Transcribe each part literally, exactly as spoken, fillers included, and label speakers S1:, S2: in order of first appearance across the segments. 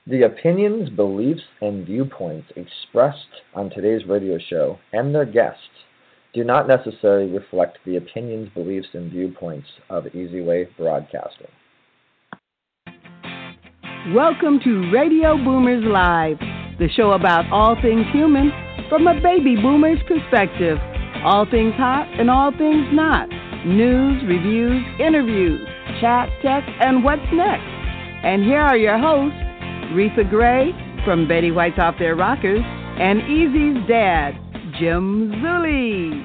S1: The opinions, beliefs, and viewpoints expressed on today's radio show and their guests do not necessarily reflect the opinions, beliefs, and viewpoints of Easy Way Broadcasting.
S2: Welcome to Radio Boomers Live, the show about all things human from a baby boomer's perspective. All things hot and all things not. News, reviews, interviews, chat, tech, and what's next. And here are your hosts, Retha Gray from Betty White's Off Their Rockers, and Easy's dad, Jim Zuley.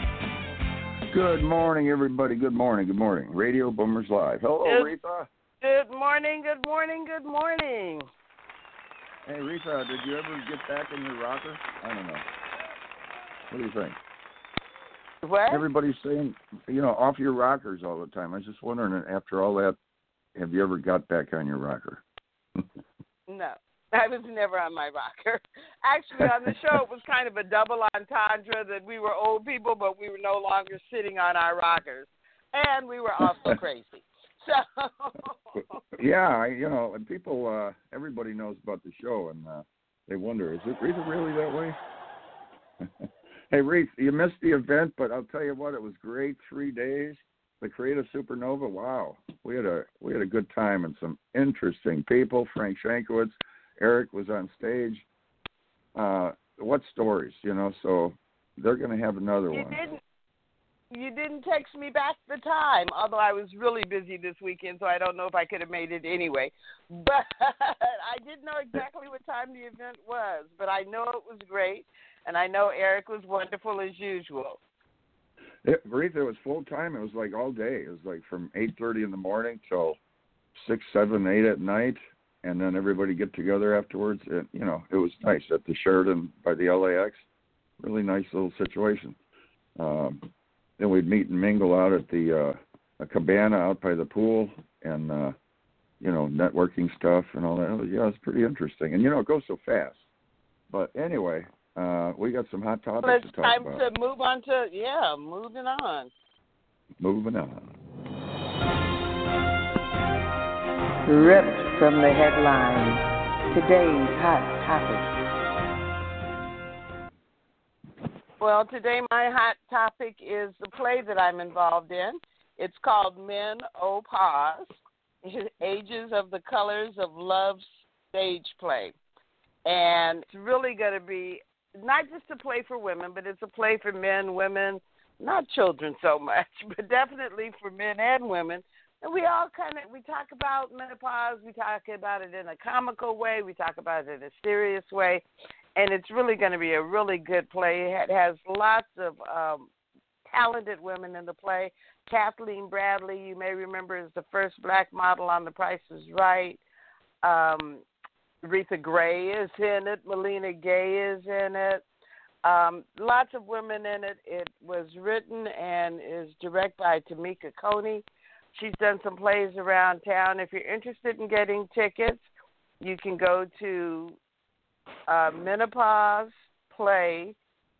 S3: Good morning, everybody. Good morning. Good morning. Radio Boomers Live. Hello,
S4: Good,
S3: Retha.
S4: Good morning. Good morning. Good morning.
S3: Hey, Retha, did you ever get back in your rocker? I don't know. What do you think?
S4: What?
S3: Everybody's saying, you know, off your rockers all the time. I was just wondering, after all that, have you ever got back on your rocker?
S4: No, I was never on my rocker. Actually, on the show, it was kind of a double entendre that we were old people, but we were no longer sitting on our rockers. And we were also crazy. So.
S3: Yeah, I, you know, and people, uh, everybody knows about the show, and uh, they wonder, is it really, really that way? Hey, Reese, you missed the event, but I'll tell you what, it was great. Three days. The Creative Supernova, wow. We had a we had a good time and some interesting people. Frank Shankowitz, Eric was on stage. Uh, what stories, you know, so they're going to have another
S4: you
S3: one.
S4: Didn't, you didn't text me back the time, although I was really busy this weekend, so I don't know if I could have made it anyway. But I didn't know exactly what time the event was, but I know it was great, and I know Eric was wonderful as usual.
S3: It, Retha, it was full time. It was like all day. It was like from eight thirty in the morning till six, seven, eight at night, and then everybody get together afterwards. And you know, it was nice at the Sheraton by the L A X. Really nice little situation. Um, then we'd meet and mingle out at the uh, a cabana out by the pool, and uh, you know, networking stuff and all that. It was, yeah, it was pretty interesting. And you know, it goes so fast. But anyway. Uh, we got some hot topics
S4: well, it's
S3: to talk
S4: time
S3: about.
S4: to move on to, yeah, moving on.
S3: Moving on.
S2: Ripped from the headlines, today's hot topic.
S4: Well, today my hot topic is the play that I'm involved in. It's called Men O Pause, Ages of the Colors of Love stage play. And it's really going to be not just a play for women, but it's a play for men, women, not children so much, but definitely for men and women. And we all kind of, we talk about menopause, we talk about it in a comical way, we talk about it in a serious way, and it's really going to be a really good play. It has lots of um, talented women in the play. Kathleen Bradley, you may remember, is the first black model on The Price is Right. Um, Retha Gray is in it. Melina Gay is in it. Um, lots of women in it. It was written and is directed by Tamika Coney. She's done some plays around town. If you're interested in getting tickets, you can go to uh, menopause play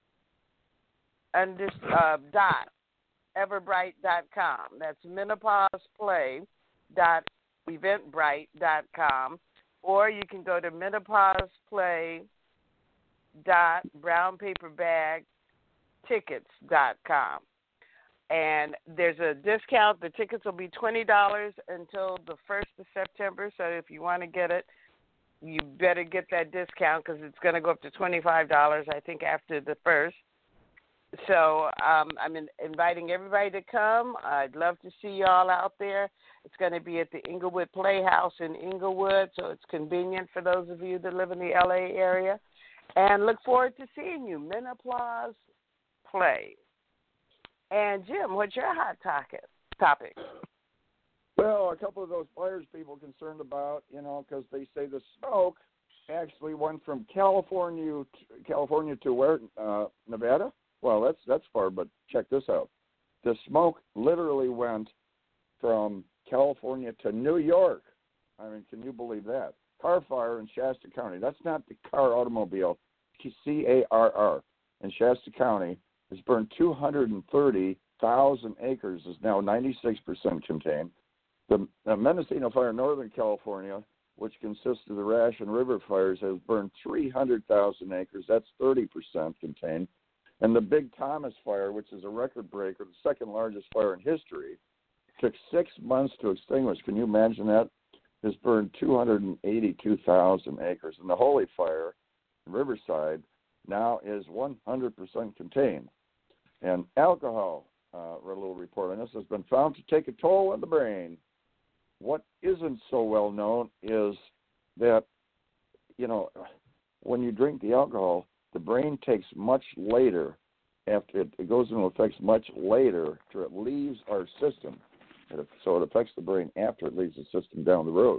S4: under, uh, dot everbright dot com. That's menopause play dot eventbrite dot com. Or you can go to menopauseplay dot brown paper bag tickets dot com. And there's a discount. The tickets will be twenty dollars until the first of September. So if you want to get it, you better get that discount because it's going to go up to twenty-five dollars, I think, after the first. So um, I'm in, inviting everybody to come. I'd love to see you all out there. It's going to be at the Inglewood Playhouse in Inglewood, so it's convenient for those of you that live in the L A area. And look forward to seeing you. Menopause Play. And, Jim, what's your hot topic? topic?
S3: Well, a couple of those fires people concerned about, you know, because they say the smoke actually went from California to, California to where? Uh, Nevada? Well, that's that's far, but check this out. The smoke literally went from California to New York. I mean, can you believe that? Car fire in Shasta County. That's not the car automobile, C A R R. In Shasta County, has burned two hundred thirty thousand acres, is now ninety-six percent contained. The, the Mendocino fire in Northern California which consists of the Rash and River fires, has burned three hundred thousand acres. That's thirty percent contained. And the Big Thomas fire, which is a record breaker, the second largest fire in history, took six months to extinguish. Can you imagine that? Has burned two hundred eighty-two thousand acres. And the Holy Fire in Riverside now is one hundred percent contained. And alcohol, uh, read a little report on this, has been found to take a toll on the brain. What isn't so well known is that, you know, when you drink the alcohol, the brain takes much later, after it, it goes into effects much later after it leaves our system. So it affects the brain after it leaves the system down the road.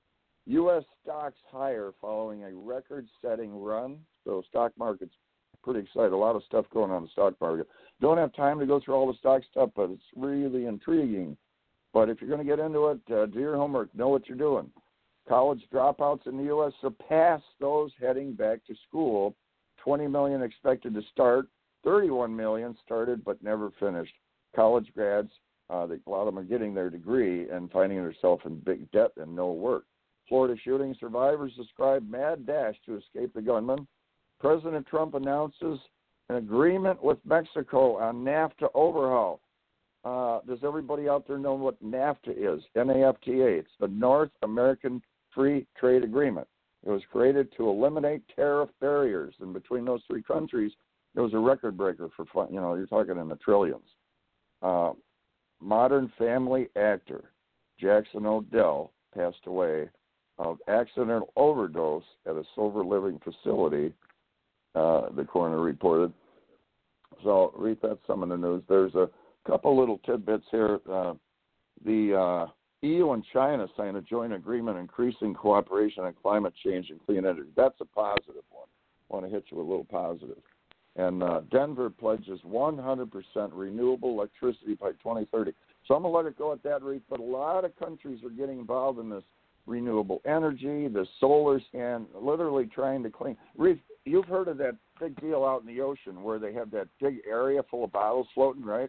S3: U S stocks higher following a record-setting run. So stock market's pretty excited. A lot of stuff going on in the stock market. Don't have time to go through all the stock stuff, but it's really intriguing. But if you're going to get into it, uh, do your homework. Know what you're doing. College dropouts in the U S surpass those heading back to school. twenty million expected to start. thirty-one million started but never finished. College grads, uh, a lot of them are getting their degree and finding themselves in big debt and no work. Florida shooting survivors describe mad dash to escape the gunman. President Trump announces an agreement with Mexico on NAFTA overhaul. Uh, does everybody out there know what NAFTA is? N A F T A. It's the North American Free Trade Agreement. It was created to eliminate tariff barriers, and between those three countries, it was a record breaker for fun. You know, you're talking in the trillions. Uh, Modern Family actor Jackson Odell passed away of accidental overdose at a sober living facility, uh, the coroner reported. So read that some of the news. There's a couple little tidbits here. Uh, the uh, E U and China signed a joint agreement increasing cooperation on climate change and clean energy. That's a positive one. I want to hit you with a little positive. And uh, Denver pledges one hundred percent renewable electricity by twenty thirty. So I'm going to let it go at that rate, but a lot of countries are getting involved in this renewable energy, the solar, and literally trying to clean. Reef, you've heard of that big deal out in the ocean where they have that big area full of bottles floating, right?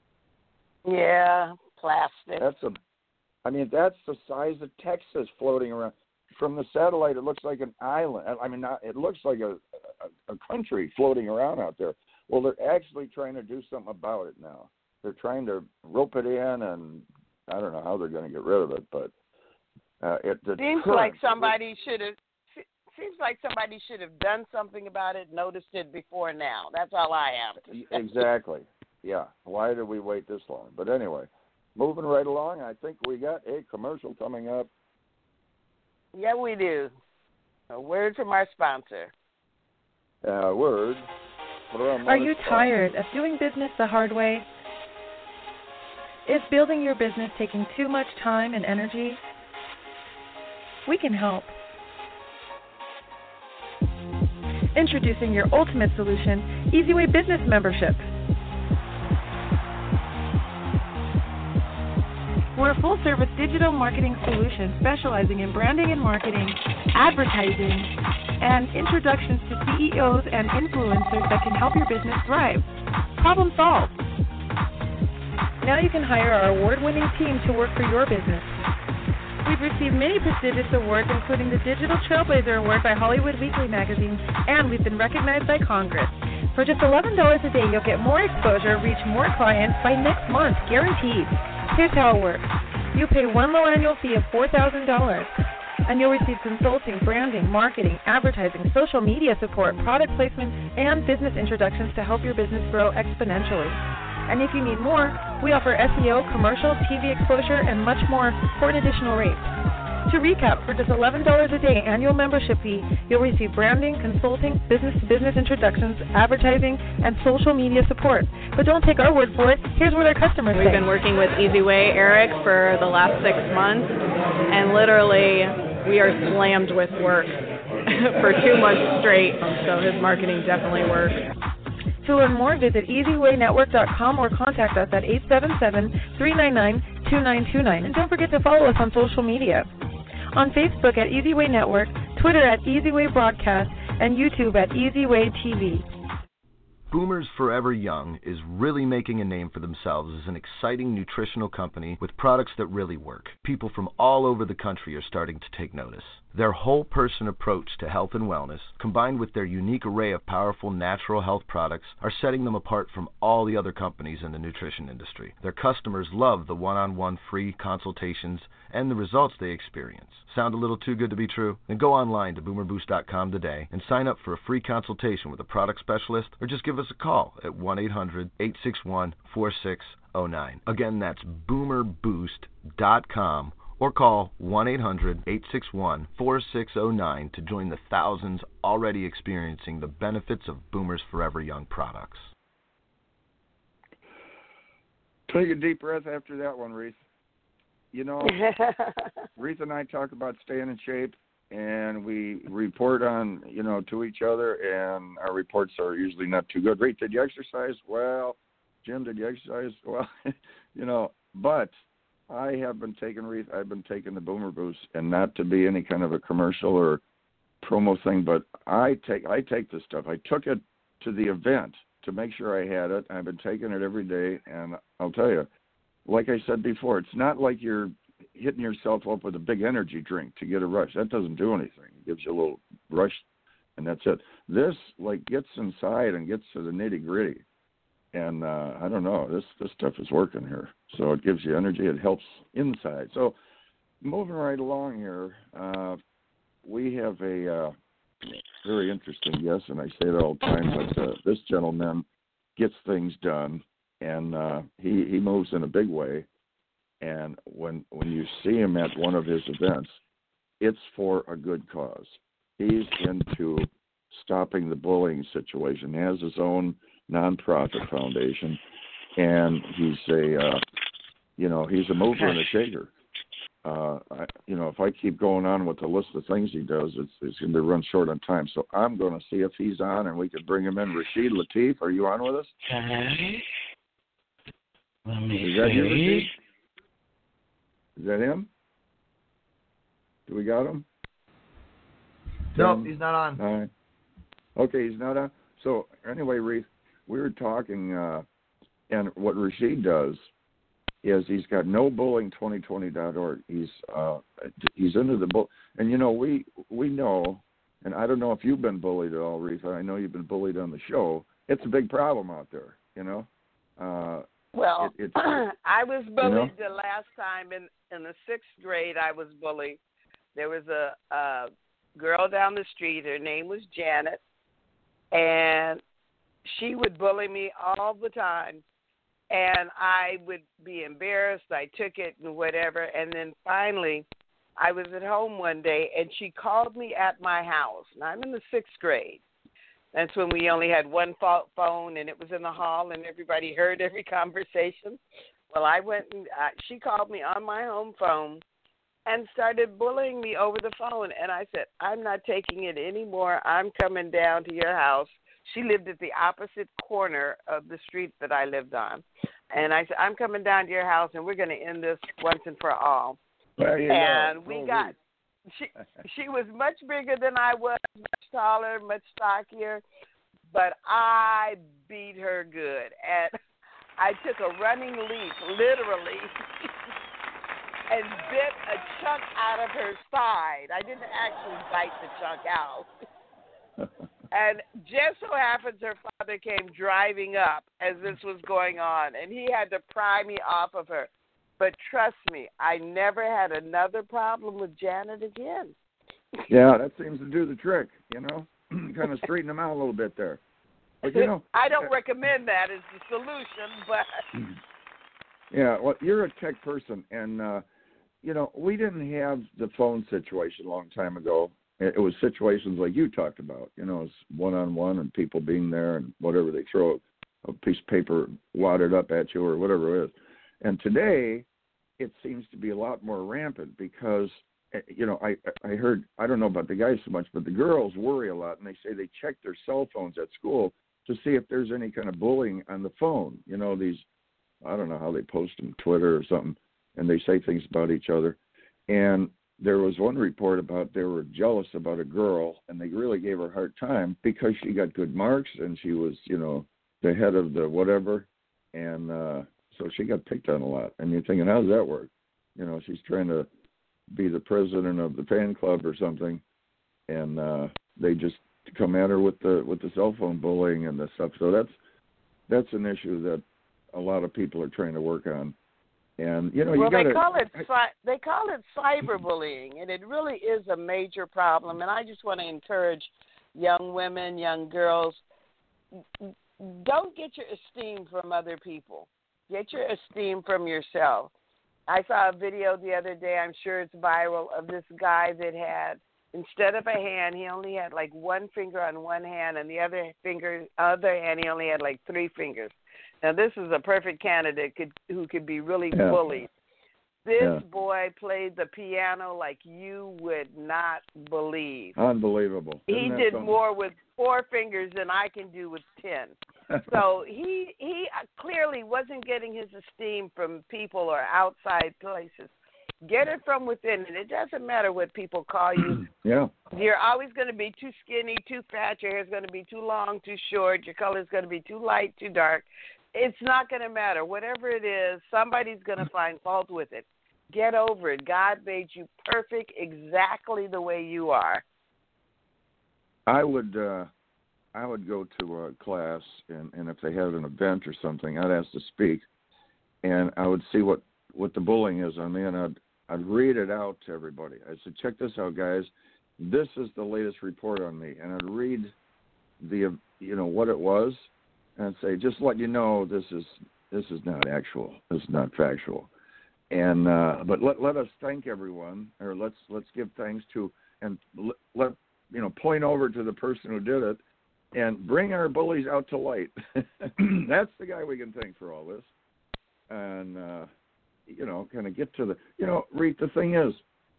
S4: Yeah, plastic.
S3: That's a, I mean, that's the size of Texas floating around. From the satellite, it looks like an island. I mean, not, it looks like a, a, a country floating around out there. Well, they're actually trying to do something about it now. They're trying to rope it in, and I don't know how they're going to get rid of it, but uh, it
S4: seems like somebody should have. Seems like somebody should have done something about it, noticed it before now. That's all I have to say.
S3: Exactly. Yeah. Why did we wait this long? But anyway, moving right along, I think we got a commercial coming up.
S4: Yeah, we do. A word from our sponsor.
S3: Uh, word. From
S5: Are you tired of doing business the hard way? Is building your business taking too much time and energy? We can help. Introducing your ultimate solution, EasyWay Business Membership. We're a full-service digital marketing solution specializing in branding and marketing, advertising, and introductions to C E Os and influencers that can help your business thrive. Problem solved. Now you can hire our award-winning team to work for your business. We've received many prestigious awards, including the Digital Trailblazer Award by Hollywood Weekly Magazine, and we've been recognized by Congress. For just eleven dollars a day, you'll get more exposure, reach more clients by next month, guaranteed. Here's how it works. You pay one low annual fee of four thousand dollars, and you'll receive consulting, branding, marketing, advertising, social media support, product placement, and business introductions to help your business grow exponentially. And if you need more, we offer S E O, commercial, T V exposure, and much more for an additional rate. To recap, for just eleven dollars a day annual membership fee, you'll receive branding, consulting, business-to-business introductions, advertising, and social media support. But don't take our word for it. Here's what our customers
S6: We've
S5: say.
S6: been working with EasyWay Eric for the last six months, and literally we are slammed with work for two months straight, so his marketing definitely works.
S5: To learn more, visit easy way network dot com or contact us at eight seven seven, three nine nine, two nine two nine. And don't forget to follow us on social media. On Facebook at EasyWay Network, Twitter at EasyWay Broadcast, and YouTube at EasyWay T V.
S7: Boomers Forever Young is really making a name for themselves as an exciting nutritional company with products that really work. People from all over the country are starting to take notice. Their whole-person approach to health and wellness, combined with their unique array of powerful natural health products, are setting them apart from all the other companies in the nutrition industry. Their customers love the one-on-one free consultations and the results they experience. Sound a little too good to be true? Then go online to boomer boost dot com today and sign up for a free consultation with a product specialist, or just give us a call at one eight hundred, eight six one, four six zero nine. Again, that's boomer boost dot com, or call one eight hundred, eight six one, four six zero nine to join the thousands already experiencing the benefits of Boomers Forever Young products.
S3: Take a deep breath after that one, Reese. You know, Reese and I talk about staying in shape, and we report on, you know, to each other, and our reports are usually not too good. Reese, did you exercise? Well, Jim, did you exercise? Well, you know, but I have been taking, Reese, I've been taking the Boomer Boost, and not to be any kind of a commercial or promo thing, but I take I take this stuff. I took it to the event to make sure I had it. I've been taking it every day, and I'll tell you, like I said before, it's not like you're hitting yourself up with a big energy drink to get a rush. That doesn't do anything. It gives you a little rush, and that's it. This, like, gets inside and gets to the nitty-gritty. And uh, I don't know, this, this stuff is working here. So it gives you energy. It helps inside. So moving right along here, uh, we have a uh, very interesting guest, and I say that all the time, but uh, this gentleman gets things done, and uh, he, he moves in a big way. And when when you see him at one of his events, it's for a good cause. He's into stopping the bullying situation. He has his own nonprofit foundation, and he's a uh, you know he's a mover and a shaker. Uh, I, you know, if I keep going on with the list of things he does, it's, it's going to run short on time. So I'm going to see if he's on, and we can bring him in. Rashid Latif, are you on with us?
S8: Okay. Let me
S3: Is that
S8: see.
S3: you, Rashid? Is that him? Do we got him?
S1: No,
S3: Tim?
S1: he's not on.
S3: All right. Okay, he's not on. So anyway, Reese, we were talking, uh, and what Rashid does is he's got no bullying twenty twenty dot org. He's uh, he's into the bull, and you know we we know, and I don't know if you've been bullied at all, Reese. I know you've been bullied on the show. It's a big problem out there, you know. Uh,
S4: Well,
S3: it,
S4: I was bullied
S3: you know?
S4: the last time in in the sixth grade. I was bullied. There was a, a girl down the street. Her name was Janet, and she would bully me all the time. And I would be embarrassed. I took it and whatever. And then finally, I was at home one day, and she called me at my house. And I'm in the sixth grade. That's when we only had one phone, and it was in the hall, and everybody heard every conversation. Well, I went and uh, she called me on my home phone and started bullying me over the phone. And I said, I'm not taking it anymore. I'm coming down to your house. She lived at the opposite corner of the street that I lived on. And I said, I'm coming down to your house, and we're going to end this once and for all.
S3: There you
S4: and
S3: go.
S4: we
S3: oh,
S4: got she she was much bigger than I was, much taller, much stockier, but I beat her good. And I took a running leap, literally, and bit a chunk out of her side. I didn't actually bite the chunk out. And just so happens her father came driving up as this was going on, and he had to pry me off of her. But trust me, I never had another problem with Janet again.
S3: Yeah, that seems to do the trick, you know, kind of straighten them out a little bit there. But, you know,
S4: I don't recommend that as the solution, but...
S3: Yeah, well, you're a tech person, and, uh, you know, we didn't have the phone situation a long time ago. It was situations like you talked about, you know, it's one-on-one and people being there and whatever, they throw a piece of paper wadded up at you or whatever it is. And today, it seems to be a lot more rampant because, you know, I I heard, I don't know about the guys so much, but the girls worry a lot, and they say they check their cell phones at school to see if there's any kind of bullying on the phone. You know, these, I don't know how they post them, Twitter or something, and they say things about each other. And there was one report about they were jealous about a girl, and they really gave her a hard time because she got good marks and she was, you know, the head of the whatever, and uh, so she got picked on a lot. And you're thinking, how does that work? You know, she's trying to be the president of the fan club or something, and uh, they just come at her with the with the cell phone bullying and the stuff. So that's that's an issue that a lot of people are trying to work on. And you know,
S4: well,
S3: you gotta,
S4: they call it they call it cyberbullying, and it really is a major problem. And I just want to encourage young women, young girls, don't get your esteem from other people. Get your esteem from yourself. I saw a video the other day, I'm sure it's viral, of this guy that had, instead of a hand, he only had like one finger on one hand, and the other finger, other hand, he only had like three fingers. Now, this is a perfect candidate could, who could be really
S3: yeah.
S4: bullied. This
S3: yeah.
S4: boy played the piano like you would not believe.
S3: Unbelievable. Isn't
S4: he did something? More with four fingers than I can do with ten. So he he clearly wasn't getting his esteem from people or outside places. Get it from within, and it doesn't matter what people call you.
S3: Yeah.
S4: You're always going to be too skinny, too fat. Your hair's going to be too long, too short. Your color's going to be too light, too dark. It's not going to matter. Whatever it is, somebody's going to find fault with it. Get over it. God made you perfect exactly the way you are.
S3: I would uh, I would go to a class, and, and if they had an event or something, I'd ask to speak, and I would see what, what the bullying is on me, and I'd, I'd read it out to everybody. I said, check this out, guys. This is the latest report on me, and I'd read the you know what it was, and I'd say, just let you know, this is this is not actual. This is not factual. And uh, but let let us thank everyone, or let's let's give thanks to, and let, let you know point over to the person who did it, and bring our bullies out to light. That's the guy we can thank for all this, and uh, you know kind of get to the you know Reed. The thing is,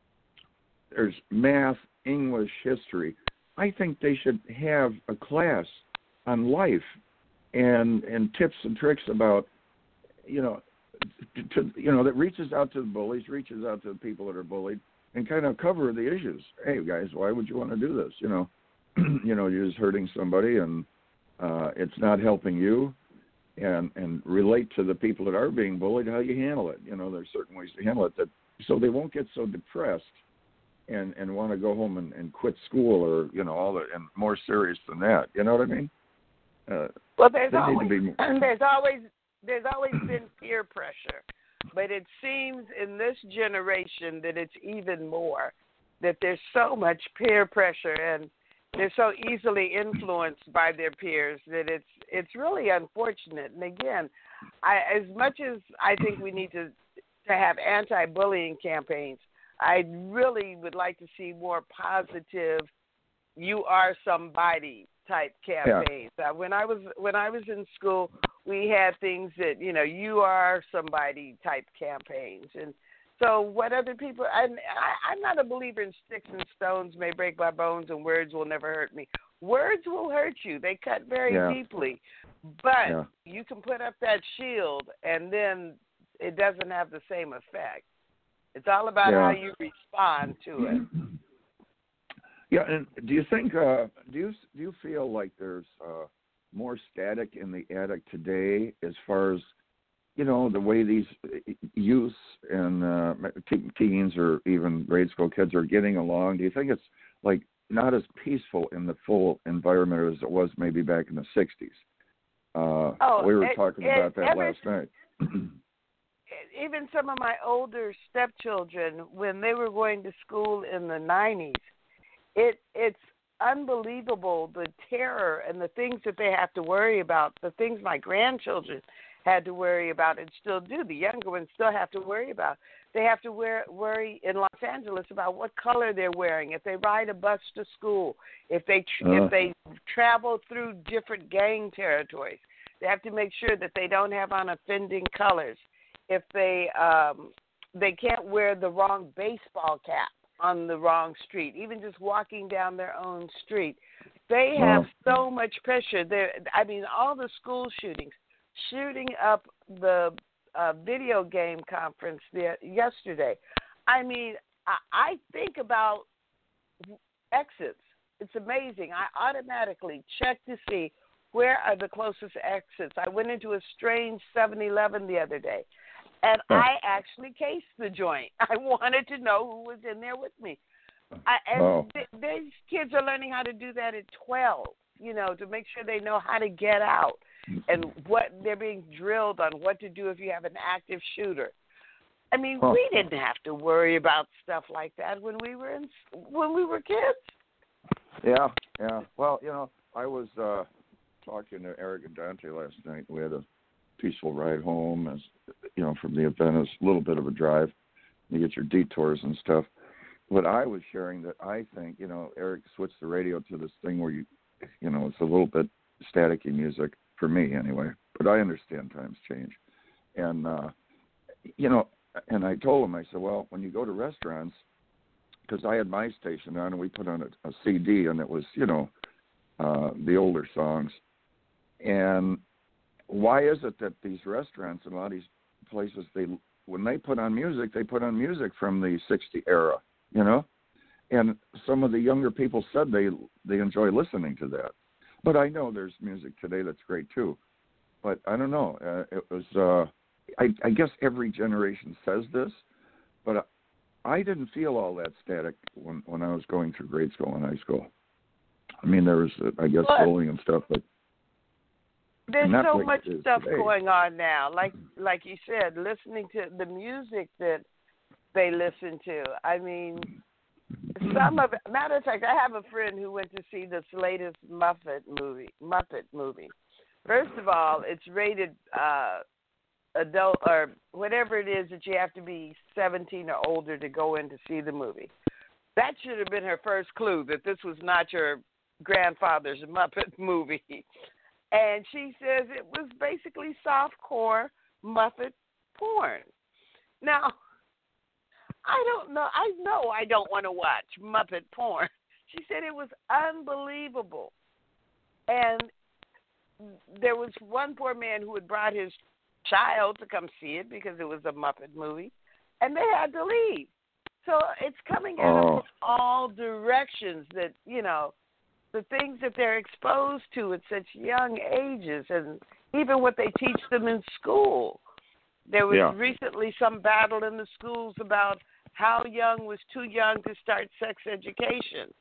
S3: there's math, English, history. I think they should have a class on life, and and tips and tricks about you know. To, you know, that reaches out to the bullies, reaches out to the people that are bullied, and kind of cover the issues. Hey, guys, why would you want to do this? You know, you know, you're just hurting somebody, and uh, it's not helping you. And and relate to the people that are being bullied, how you handle it. You know, there's certain ways to handle it that so they won't get so depressed and, and want to go home and, and quit school or you know all the and more serious than that. You know what I mean? Uh,
S4: well, there's always there's always. There's always been peer pressure, but it seems in this generation that it's even more, that there's so much peer pressure and they're so easily influenced by their peers that it's it's really unfortunate. And again, I, as much as I think we need to to have anti-bullying campaigns, I really would like to see more positive, you are somebody type campaigns. Yeah. Uh, when I was when I was in school, we had things that, you know, you are somebody type campaigns. And so what other people, and I, I'm not a believer in sticks and stones may break my bones and words will never hurt me. Words will hurt you. They cut very
S3: yeah.
S4: deeply. But
S3: yeah.
S4: you can put up that shield and then it doesn't have the same effect. It's all about
S3: yeah.
S4: how you respond to it.
S3: Yeah, and do you think, uh, do you do you feel like there's uh, more static in the attic today as far as, you know, the way these youths and uh, teens or even grade school kids are getting along? Do you think it's, like, not as peaceful in the full environment as it was maybe back in the sixties? Uh,
S4: oh,
S3: we were
S4: it,
S3: talking
S4: it,
S3: about that
S4: ever,
S3: last night.
S4: Even some of my older stepchildren, when they were going to school in the nineties, It it's unbelievable, the terror and the things that they have to worry about, the things my grandchildren had to worry about and still do. The younger ones still have to worry about. They have to wear, worry in Los Angeles about what color they're wearing, if they ride a bus to school, if they uh. if they travel through different gang territories. They have to make sure that they don't have on offending colors. If they um, they can't wear the wrong baseball cap on the wrong street, even just walking down their own street. They have wow. so much pressure. There, I mean, all the school shootings, shooting up the uh, video game conference there yesterday. I mean, I, I think about exits. It's amazing. I automatically check to see where are the closest exits? I went into a strange seven eleven the other day, and huh. I actually cased the joint. I wanted to know who was in there with me. I, and
S3: oh.
S4: th- these kids are learning how to do that at twelve, you know, to make sure they know how to get out and what they're being drilled on what to do if you have an active shooter. I mean, huh. we didn't have to worry about stuff like that when we were in, when we were kids.
S3: Yeah, yeah. Well, you know, I was uh, talking to Eric and Dante last night. We had a peaceful ride home, as you know, from the event. It was a little bit of a drive. You get your detours and stuff. But I was sharing that I think, you know, Eric switched the radio to this thing where you, you know, it's a little bit staticky music for me anyway. But I understand times change, and uh, you know, and I told him, I said, well, when you go to restaurants. Because I had my station on, and we put on a, a C D, and it was, you know, uh, the older songs. And why is it that these restaurants and a lot of these places, they when they put on music, they put on music from the sixties era, you know? And some of the younger people said they they enjoy listening to that. But I know there's music today that's great, too. But I don't know. Uh, it was, uh, I, I guess every generation says this, but uh, I didn't feel all that static when, when I was going through grade school and high school. I mean, there was, uh, I guess,
S4: but
S3: bullying and stuff, but
S4: there's so
S3: like
S4: much stuff
S3: today.
S4: going on now. Like like you said, listening to the music that they listen to. I mean, some of it, matter of fact, I have a friend who went to see this latest Muppet movie. Muppet movie. First of all, it's rated uh, adult or whatever it is that you have to be seventeen or older to go in to see the movie. That should have been her first clue that this was not your grandfather's Muppet movie. And she says it was basically softcore Muppet porn. Now, I don't know. I know I don't want to watch Muppet porn. She said it was unbelievable. And there was one poor man who had brought his child to come see it because it was a Muppet movie, and they had to leave. So it's coming at
S3: oh.
S4: them from all directions that, you know, the things that they're exposed to at such young ages and even what they teach them in school. There was
S3: yeah.
S4: recently some battle in the schools about how young was too young to start sex education.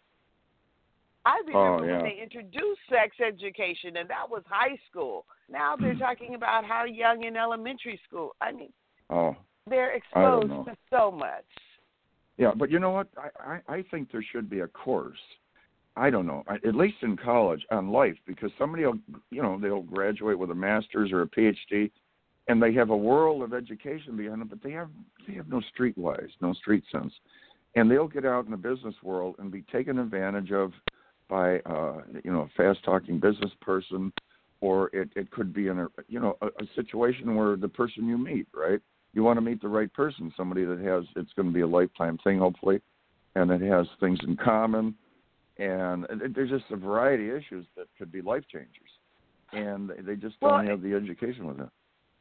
S4: I remember
S3: oh, yeah.
S4: when they introduced sex education, and that was high school. Now they're talking about how young in elementary school. I mean,
S3: oh,
S4: they're exposed to so much.
S3: Yeah, but you know what? I, I, I think there should be a course. I don't know, at least in college, on life, because somebody will, you know, they'll graduate with a master's or a P H D, and they have a world of education behind them, but they have they have no streetwise, no street sense, and they'll get out in the business world and be taken advantage of by, uh, you know, a fast-talking business person, or it, it could be in a, you know, a, a situation where the person you meet, right? You want to meet the right person, somebody that has, it's going to be a lifetime thing, hopefully, and it has things in common. And there's just a variety of issues that could be life changers, and they just don't
S4: well, have
S3: the education with it.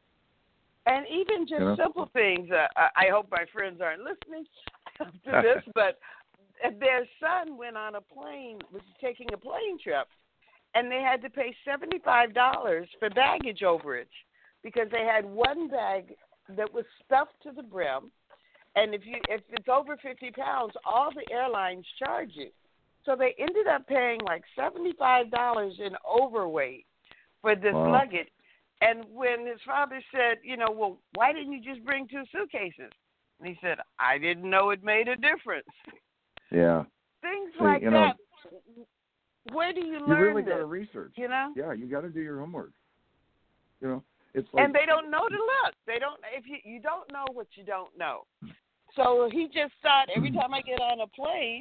S4: And even just
S3: you know?
S4: simple things. Uh, I hope my friends aren't listening to this, but their son went on a plane, was taking a plane trip, and they had to pay seventy-five dollars for baggage overage because they had one bag that was stuffed to the brim, and if you if it's over fifty pounds, all the airlines charge you. So they ended up paying like seventy-five dollars in overweight for this
S3: wow.
S4: luggage. And when his father said, you know, well, why didn't you just bring two suitcases? And he said, I didn't know it made a difference.
S3: Yeah.
S4: Things
S3: See,
S4: like
S3: you
S4: that.
S3: Know,
S4: where do you
S3: you
S4: learn
S3: really
S4: this?
S3: got to research.
S4: You know?
S3: Yeah, you got to do your homework. You know, it's like,
S4: and they don't know to look. They don't. If you you don't know what you don't know. So he just thought every time I get on a plane,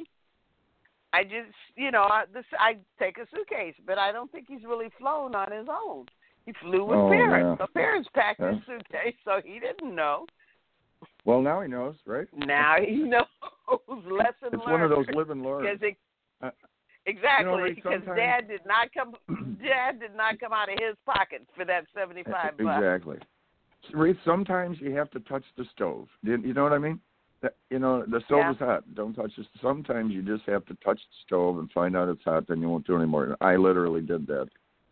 S4: I just, you know, I, this, I take a suitcase, but I don't think he's really flown on his own. He flew with
S3: oh,
S4: parents.
S3: Yeah.
S4: So parents packed
S3: yeah.
S4: his suitcase, so he didn't know.
S3: Well, now he knows, right?
S4: Now he knows. Lesson
S3: it's
S4: learned.
S3: It's one of those live and learn.
S4: It,
S3: uh,
S4: exactly,
S3: you know,
S4: because
S3: sometimes...
S4: Dad did not come. Dad did not come out of his pocket for that seventy-five bucks.
S3: Exactly. Reese, sometimes you have to touch the stove. You know what I mean? That, you know, the stove
S4: yeah.
S3: is hot. Don't touch it. Sometimes you just have to touch the stove and find out it's hot, then you won't do it anymore. I literally did that.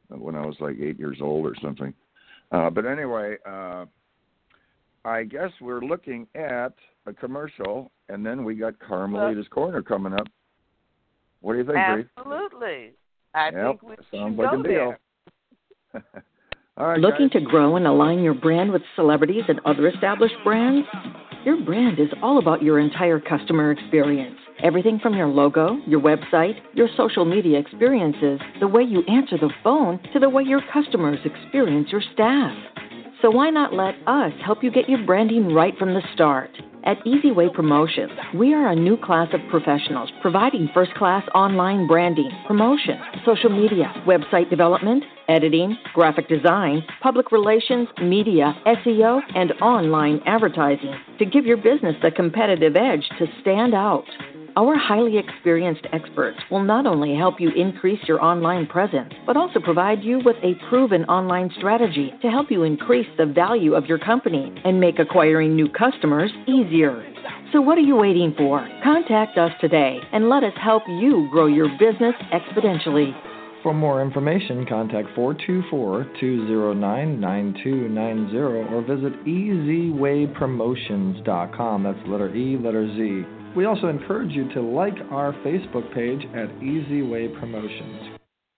S3: when I was like eight years old or something. Uh, but anyway, uh, I guess we're looking at a commercial, and then we got Carmelita's Corner coming up. What do you think, Bree?
S4: Absolutely. I
S3: yep,
S4: think we
S3: sounds
S4: should
S3: like
S4: go
S3: a deal.
S4: there.
S3: All right,
S9: Looking
S3: guys.
S9: to grow and align your brand with celebrities and other established brands? Your brand is all about your entire customer experience. Everything from your logo, your website, your social media experiences, the way you answer the phone, to the way your customers experience your staff. So why not let us help you get your branding right from the start? At Easy Way Promotions, we are a new class of professionals providing first-class online branding, promotion, social media, website development, editing, graphic design, public relations, media, S E O, and online advertising to give your business the competitive edge to stand out. Our highly experienced experts will not only help you increase your online presence, but also provide you with a proven online strategy to help you increase the value of your company and make acquiring new customers easier. So what are you waiting for? Contact us today and let us help you grow your business exponentially.
S1: For more information, contact four two four, two zero nine, nine two nine zero or visit easy way promotions dot com. That's letter E, letter Z. We also encourage you to like our Facebook page at Easy Way Promotions.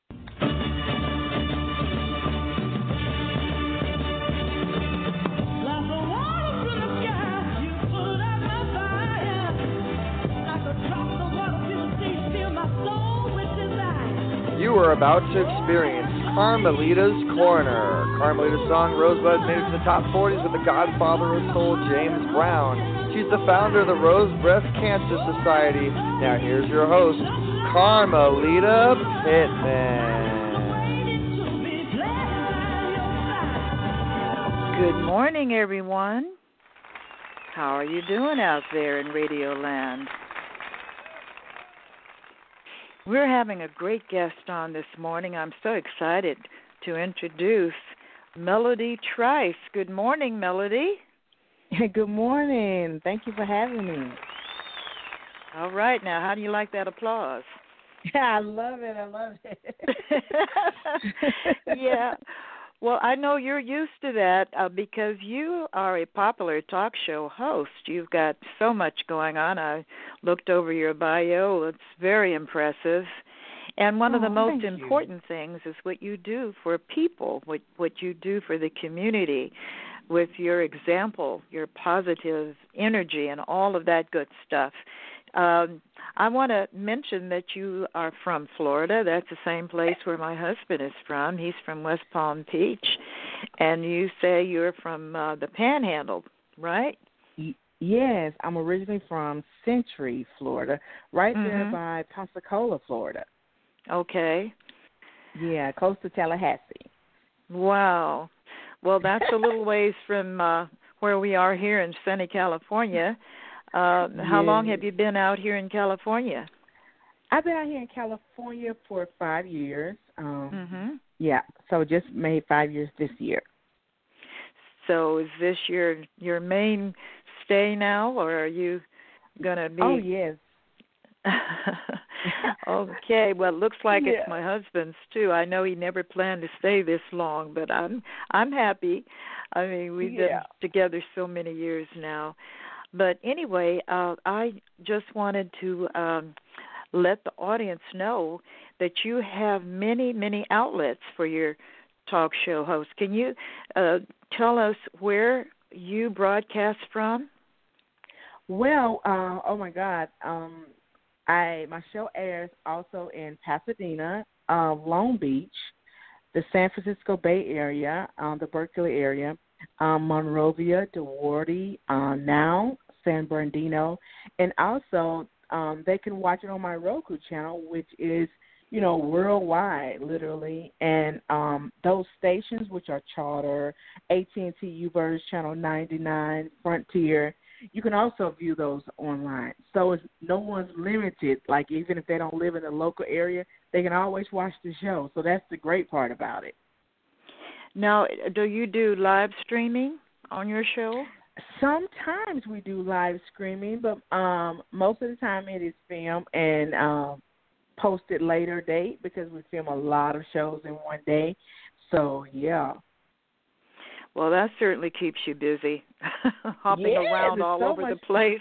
S1: You are about to experience Carmelita's Corner. Carmelita's song Rosebud made it to the top forties with the Godfather of Soul, James Brown. She's the founder of the Rose Breast Cancer Society. Now here's your host, Carmelita Pittman.
S10: Good morning, everyone. How are you doing out there in Radio Land? We're having a great guest on this morning. I'm so excited to introduce Melody Trice. Good morning, Melody.
S11: Good morning. Thank you for having me.
S10: All right. Now, how do you like that applause?
S11: I love it. I love it.
S10: Yeah. Well, I know you're used to that uh, because you are a popular talk show host. You've got so much going on. I looked over your bio. It's very impressive. And one
S11: oh,
S10: of the most
S11: thank
S10: important
S11: you.
S10: things is what you do for people, what, what you do for the community with your example, your positive energy, and all of that good stuff. Um, I want to mention that you are from Florida. That's the same place where my husband is from. He's from West Palm Beach. And you say you're from uh, the Panhandle, right?
S11: Yes, I'm originally from Century, Florida, right
S10: mm-hmm.
S11: there by Pensacola, Florida.
S10: Okay.
S11: Yeah, close to Tallahassee.
S10: Wow. Well, that's a little ways from uh, where we are here in sunny California. Uh, how
S11: yes.
S10: long have you been out here in California?
S11: I've been out here in California for five years. Um,
S10: mm-hmm.
S11: Yeah, so just made five years this year.
S10: So is this your your main stay now, or are you going to be?
S11: Oh, yes.
S10: Okay, well, it looks like
S11: yeah.
S10: it's my husband's too. I know he never planned to stay this long, but I'm I'm happy. I mean, we've
S11: yeah.
S10: been together so many years now. But anyway, uh, I just wanted to um, let the audience know that you have many, many outlets for your talk show host. Can you uh, tell us where you broadcast from?
S11: Well, uh, oh my God, um, I my show airs also in Pasadena, uh, Long Beach, the San Francisco Bay Area, um, the Berkeley area, um, Monrovia, Duarte, uh, now San Bernardino, and also um, they can watch it on my Roku channel, which is, you know, worldwide, literally. And um, those stations, which are Charter, A T and T UVerse, Channel ninety-nine, Frontier, you can also view those online. So it's, no one's limited. Like, even if they don't live in the local area, they can always watch the show. So that's the great part about it.
S10: Now, do you do live streaming on your show?
S11: Sometimes we do live streaming, but um, most of the time it is film and um, posted later date because we film a lot of shows in one day. So, yeah.
S10: Well, that certainly keeps you busy, hopping
S11: yes,
S10: around all
S11: so
S10: over
S11: much,
S10: the place.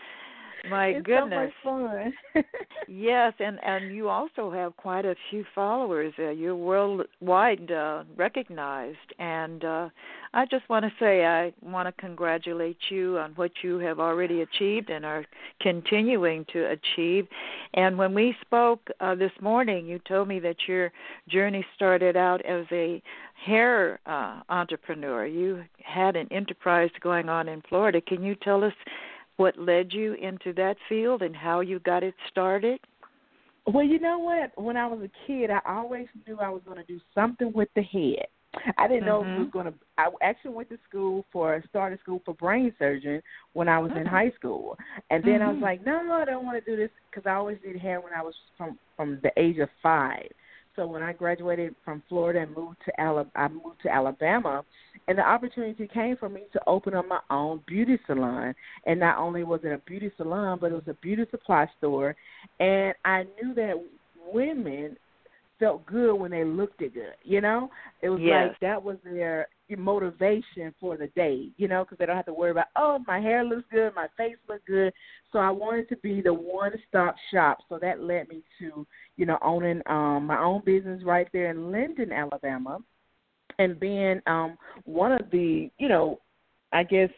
S10: My
S11: it's
S10: goodness.
S11: so much fun.
S10: Yes, and, and you also have quite a few followers. Uh, you're worldwide uh, recognized. And uh, I just want to say I want to congratulate you on what you have already achieved and are continuing to achieve. And when we spoke uh, this morning, you told me that your journey started out as a hair uh, entrepreneur. You had an enterprise going on in Florida. Can you tell us what led you into that field and how you got it started?
S11: Well, you know what? When I was a kid, I always knew I was going to do something with the head. I didn't know mm-hmm. if it was going to – I actually went to school for – started school for brain surgeon when I was mm-hmm. in high school. And then mm-hmm. I was like, no, I don't want to do this because I always did hair when I was from, from the age of five. So when I graduated from Florida and moved to Alabama, I moved to Alabama, and the opportunity came for me to open up my own beauty salon. And not only was it a beauty salon, but it was a beauty supply store. And I knew that women felt good when they looked good, you know? It was
S10: yes.
S11: like that was their motivation for the day, you know, because they don't have to worry about, oh, my hair looks good, my face looks good. So I wanted to be the one-stop shop. So that led me to, you know, owning um, my own business right there in Linden, Alabama, and being um, one of the, you know, I guess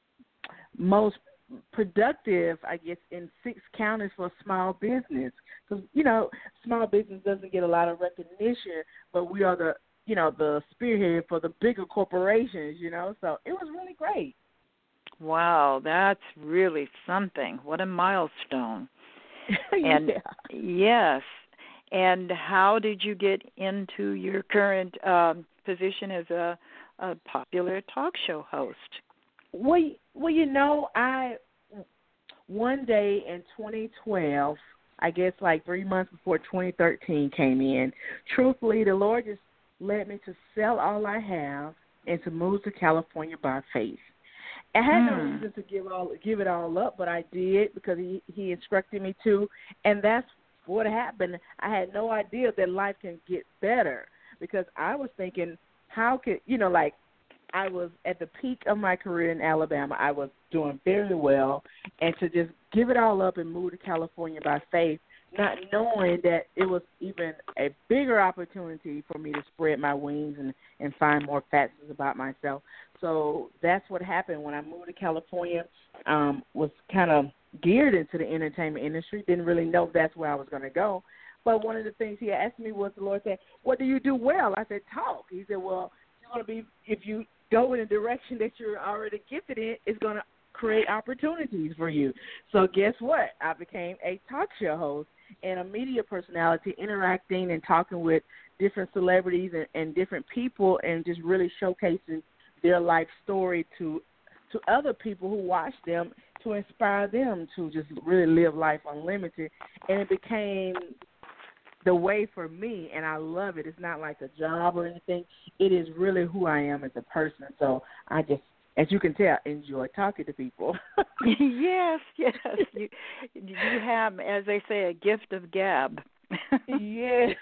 S11: most productive, I guess, in six counties for small business. Because, you know, small business doesn't get a lot of recognition, but we are the, you know, the spearhead for the bigger corporations, you know. So it was really great.
S10: Wow, that's really something. What a milestone. And
S11: yeah.
S10: yes. And how did you get into your current um, position as a, a popular talk show host?
S11: Well, well, you know, I one day in twenty twelve, I guess like three months before twenty thirteen came in, truthfully, the Lord just led me to sell all I have and to move to California by faith. I had no
S10: Hmm.
S11: reason to give all give it all up, but I did because he, he instructed me to, and that's what happened. I had no idea that life can get better because I was thinking, how could, you know, like I was at the peak of my career in Alabama. I was doing very well, and to just give it all up and move to California by faith, not knowing that it was even a bigger opportunity for me to spread my wings and, and find more facts about myself. So that's what happened when I moved to California, um, was kind of geared into the entertainment industry, didn't really know that's where I was going to go. But one of the things he asked me was, the Lord said, what do you do well? I said, talk. He said, well, you're going to be, if you go in a direction that you're already gifted in, it's going to create opportunities for you. So guess what? I became a talk show host and a media personality, interacting and talking with different celebrities and, and different people, and just really showcasing their life story to to other people who watch them, to inspire them to just really live life unlimited. And it became the way for me, and I love it. It's not like a job or anything. It is really who I am as a person. So I just, as you can tell, enjoy talking to people.
S10: yes, yes. You, you have, as they say, a gift of gab.
S11: Yes.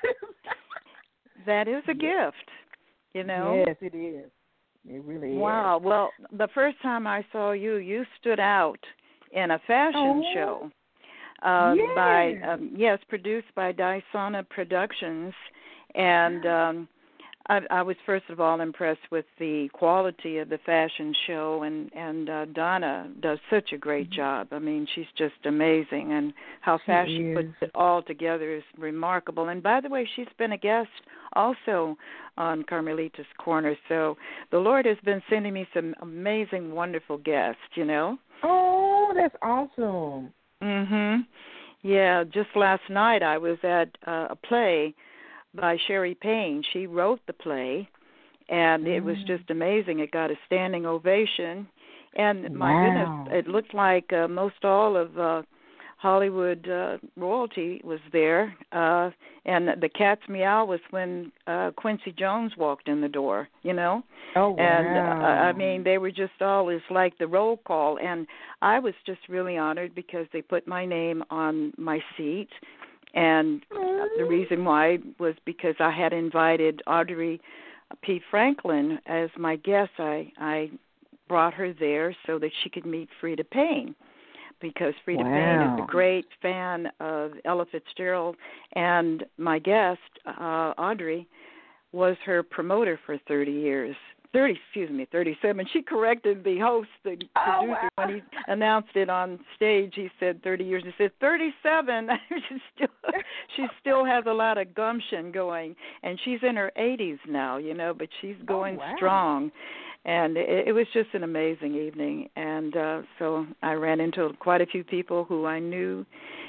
S10: That is a
S11: yes.
S10: gift, you know.
S11: Yes, it is. It really
S10: wow.
S11: is.
S10: Wow. Well, the first time I saw you, you stood out in a fashion
S11: oh.
S10: show. Uh,
S11: yes.
S10: By um, yes, produced by Dysona Productions, and um, I, I was first of all impressed with the quality of the fashion show, and and uh, Donna does such a great mm-hmm. job. I mean, she's just amazing, and how
S11: she
S10: fast she
S11: is.
S10: puts it all together is remarkable. And by the way, she's been a guest also on Carmelita's Corner. So the Lord has been sending me some amazing, wonderful guests. You know.
S11: Oh, that's awesome.
S10: Mhm. Yeah, just last night I was at uh, a play by Sherry Payne. She wrote the play, and mm. it was just amazing. It got a standing ovation, and my
S11: wow.
S10: goodness, it looked like uh, most all of uh, Hollywood uh, royalty was there. Uh, and the cat's meow was when uh, Quincy Jones walked in the door, you know?
S11: Oh, wow.
S10: And, uh, I mean, they were just always like the roll call. And I was just really honored because they put my name on my seat. And the reason why was because I had invited Audrey P. Franklin as my guest. I, I brought her there so that she could meet Freda Payne, because Freda
S11: Wow.
S10: Payne is a great fan of Ella Fitzgerald, and my guest, uh, Audrey, was her promoter for thirty years. thirty, excuse me, thirty-seven. She corrected the host, the
S11: Oh,
S10: producer,
S11: wow.
S10: when he announced it on stage. He said thirty years. He said thirty-seven. she still, she still has a lot of gumption going, and she's in her eighties now, you know, but she's going
S11: Oh, wow.
S10: strong. And it, it was just an amazing evening. And uh, so I ran into quite a few people who I knew,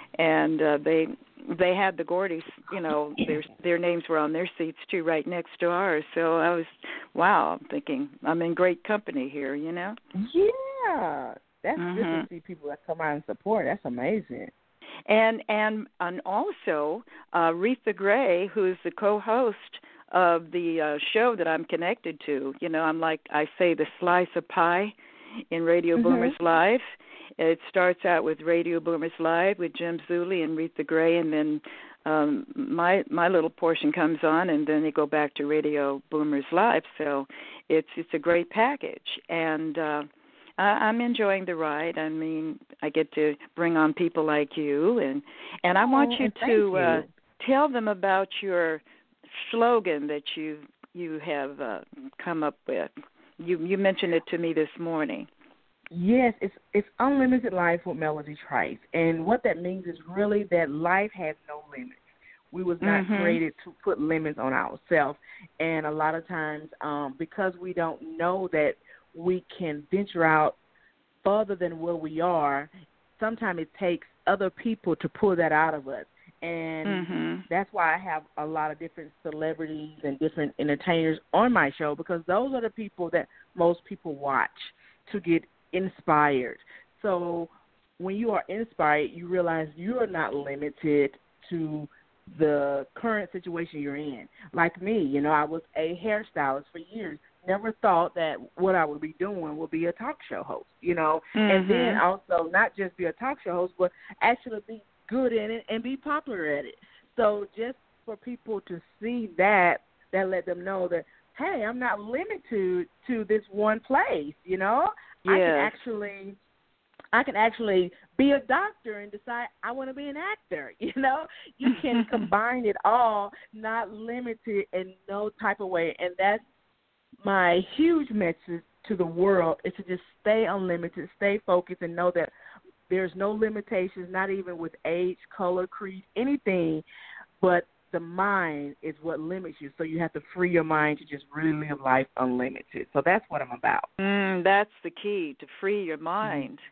S10: and uh, they they had the Gordys, you know, their their names were on their seats too, right next to ours. So I was, wow, I'm thinking I'm in great company here, you know.
S11: Yeah, that's
S10: Mhm.
S11: good to see people that come out and support. That's amazing.
S10: And and and also uh, Retha Gray, who's the co-host of the uh, show that I'm connected to. You know, I'm like I say the slice of pie in Radio
S11: Mhm.
S10: Boomers Live. It starts out with Radio Boomers Live with Jim Zuley and Retha Gray, and then um, my my little portion comes on, and then they go back to Radio Boomers Live. So it's it's a great package, and uh, I, I'm enjoying the ride. I mean, I get to bring on people like you, and and I want
S11: Oh,
S10: you
S11: and thank
S10: to
S11: you.
S10: Uh, tell them about your slogan that you you have uh, come up with. You you mentioned it to me this morning.
S11: Yes, it's it's unlimited life with Melody Trice, and what that means is really that life has no limits. We was not
S10: Mhm.
S11: created to put limits on ourselves, and a lot of times, um, because we don't know that we can venture out further than where we are, sometimes it takes other people to pull that out of us. And
S10: Mhm.
S11: that's why I have a lot of different celebrities and different entertainers on my show, because those are the people that most people watch to get inspired. So when you are inspired, you realize you are not limited to the current situation you're in. Like me, you know, I was a hairstylist for years. Never thought that what I would be doing would be a talk show host, you know, and then
S10: Mhm.
S11: also not just be a talk show host, but actually be good in it and be popular at it. So just for people to see that, that let them know that, hey, I'm not limited to this one place, you know. I can
S10: Yes.
S11: actually I can actually be a doctor and decide I want to be an actor, you know. You can combine it all, not limited in no type of way. And that's my huge message to the world, is to just stay unlimited, stay focused, and know that there's no limitations, not even with age, color, creed, anything, but the mind is what limits you. So you have to free your mind to just really live life unlimited. So that's what I'm about.
S10: Mm, that's the key, to free your mind.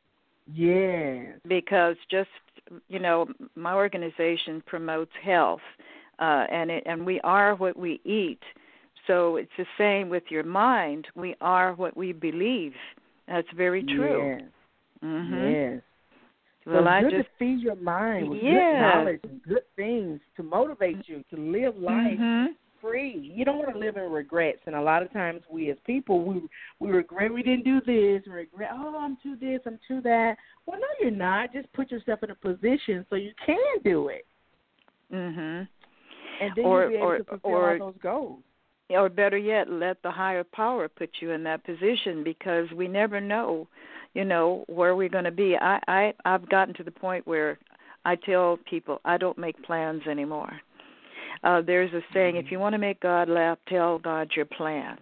S11: Yes.
S10: Because just, you know, my organization promotes health, uh, and it, and we are what we eat. So it's the same with your mind. We are what we believe. That's very true.
S11: Yes.
S10: Mhm.
S11: Yes.
S10: Well,
S11: so
S10: I
S11: good
S10: just
S11: to feed your mind with
S10: Yes.
S11: good knowledge and good things to motivate you to live life
S10: Mhm.
S11: free. You don't want to live in regrets, and a lot of times we as people we we regret we didn't do this, and regret oh I'm too this, I'm too that. Well, no, you're not. Just put yourself in a position so you can do it,
S10: Mhm.
S11: and then
S10: Or
S11: you'll be able
S10: or
S11: to fulfill
S10: or
S11: all those goals.
S10: or better yet, let the higher power put you in that position, because we never know, you know, where we're going to be. I, I, I've gotten to the point where I tell people I don't make plans anymore. Uh, there's a saying, if you want to make God laugh, tell God your plans.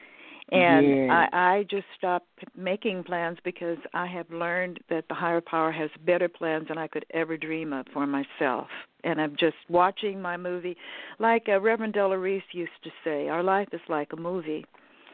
S10: And
S11: Yes.
S10: I, I just stopped making plans because I have learned that the higher power has better plans than I could ever dream of for myself. And I'm just watching my movie. Like uh, Reverend Della Reese used to say, our life is like a movie.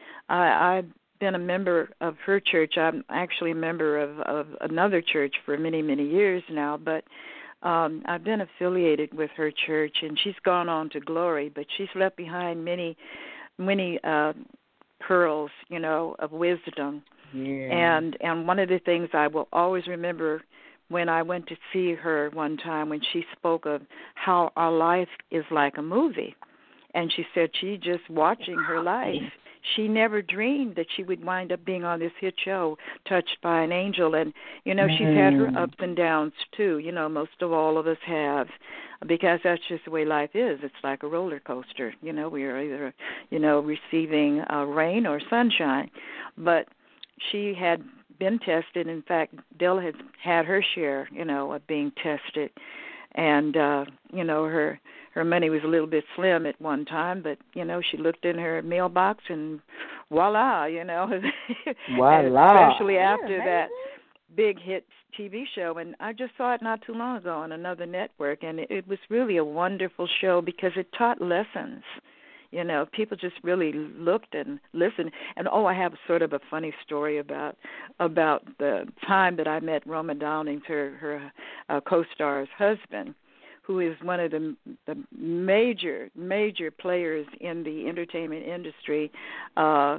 S10: I, I've been a member of her church. I'm actually a member of, of another church for many, many years now, but um, I've been affiliated with her church, and she's gone on to glory, but she's left behind many, many uh pearls, you know, of wisdom.
S11: Yeah.
S10: And and one of the things I will always remember when I went to see her one time, when she spoke of how our life is like a movie. And she said she just watching her life. she never dreamed that she would wind up being on this hit show, Touched by an Angel. And, you know, mm. she's had her ups and downs, too. You know, most of all of us have, because that's just the way life is. It's like a roller coaster. You know, we are either, you know, receiving uh, rain or sunshine. But she had been tested. In fact, Della has had her share, you know, of being tested. And, uh, you know, her her money was a little bit slim at one time, but, you know, she looked in her mailbox and voila, you know.
S11: Voila.
S10: Especially after
S11: yeah,
S10: that big hit T V show. And I just saw it not too long ago on another network, and it, it was really a wonderful show because it taught lessons. You know, people just really looked and listened. And, oh, I have sort of a funny story about about the time that I met Roma Downings, her, her uh, co-star's husband, who is one of the, the major, major players in the entertainment industry. Uh,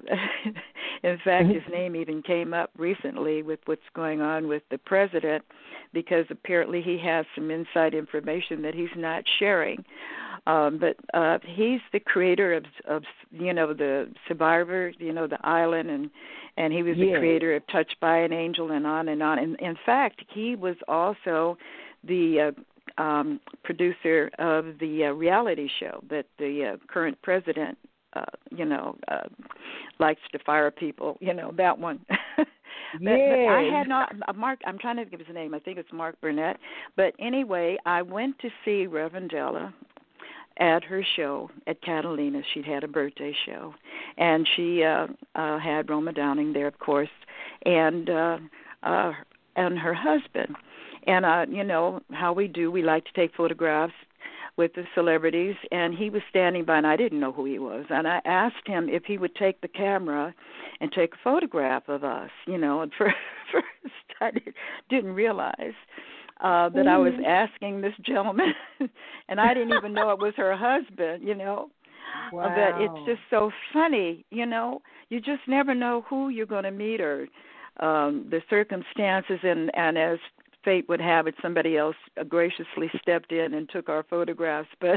S10: in fact, his name even came up recently with what's going on with the president, because apparently he has some inside information that he's not sharing. Um, but uh, he's the creator of, of, you know, the Survivor, you know, the island, and, and he was
S11: yeah.
S10: the creator of Touched by an Angel, and on and on. And in fact, he was also the uh, um, producer of the uh, reality show that the uh, current president, uh, you know, uh, likes to fire people, you know, that one. But,
S11: yeah.
S10: but I had not, uh, Mark, I'm trying to give his name. I think it's Mark Burnett. But anyway, I went to see Reverend Della at her show at Catalina. She'd had a birthday show, and she uh, uh, had Roma Downing there, of course, and uh, uh, and her husband. And uh, you know how we do, we like to take photographs with the celebrities, and he was standing by, and I didn't know who he was, and I asked him if he would take the camera and take a photograph of us. You know, and for, first I did, didn't realize Uh, that I was asking this gentleman, and I didn't even know it was her husband, you know.
S11: Wow.
S10: But it's just so funny, you know. You just never know who you're going to meet or um, the circumstances, and, and as fate would have it, somebody else graciously stepped in and took our photographs. But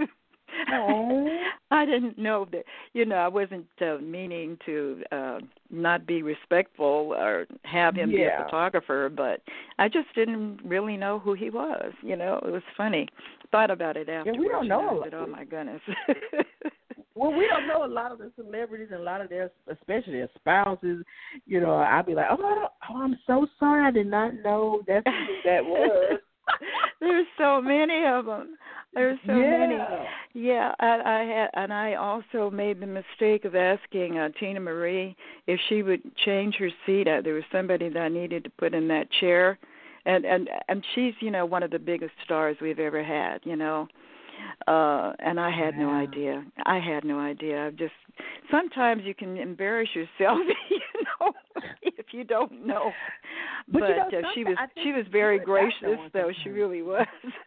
S10: I didn't know that, you know, I wasn't uh, meaning to uh, not be respectful or have him
S11: yeah.
S10: be a photographer, but I just didn't really know who he was. You know, it was funny. Thought about it afterwards.
S11: Yeah, we don't know.
S10: I said, oh, my goodness.
S11: Well, we don't know a lot of the celebrities and a lot of their, especially their spouses. You know, I'd be like, oh, I don't, oh, I'm so sorry. I did not know that's who that was.
S10: There's so many of them. There's so
S11: yeah.
S10: many. Yeah, I, I had, and I also made the mistake of asking uh, Tina Marie if she would change her seat. Uh, there was somebody that I needed to put in that chair, and and and she's, you know, one of the biggest stars we've ever had. You know, uh, and I had wow. no idea. I had no idea. I just sometimes you can embarrass yourself, you know, if you don't know.
S11: But,
S10: but
S11: you know,
S10: uh, she was she was very gracious, though. She really was.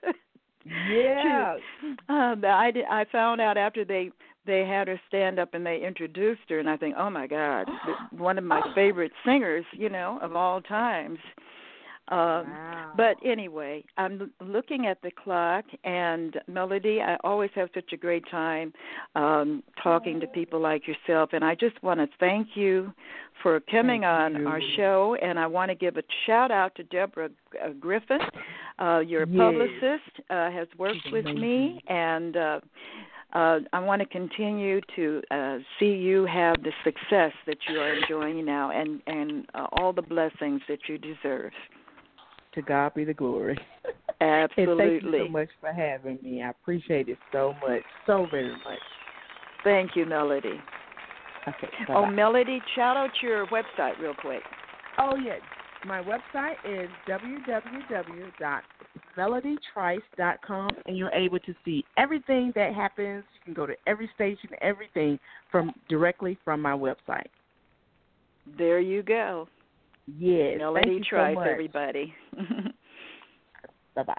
S11: Yeah.
S10: Uh, I, did, I found out after they, they had her stand up and they introduced her, and I think, oh, my God, one of my favorite singers, you know, of all times. Um,
S11: wow.
S10: But anyway, I'm looking at the clock, and Melody, I always have such a great time um, talking to people like yourself, and I just want to thank you for coming
S11: thank
S10: on
S11: you.
S10: our show, and I want to give a shout-out to Deborah uh, Griffin. Uh, your
S11: yes.
S10: publicist uh, has worked
S11: She's
S10: with
S11: amazing.
S10: me, and uh, uh, I want to continue to uh, see you have the success that you are enjoying now, and, and uh, all the blessings that you deserve.
S11: To God be the glory.
S10: Absolutely.
S11: And thank you so much for having me. I appreciate it so much, so very much.
S10: Thank you, Melody.
S11: Okay.
S10: Oh,
S11: bye-bye.
S10: Melody, shout out your website real quick.
S11: Oh, yes. My website is w w w dot melody trice dot com, and you're able to see everything that happens. You can go to every station, everything from directly from my website.
S10: There you go.
S11: Yes.
S10: Melody
S11: thank you
S10: Trice,
S11: so much.
S10: everybody.
S11: Bye-bye.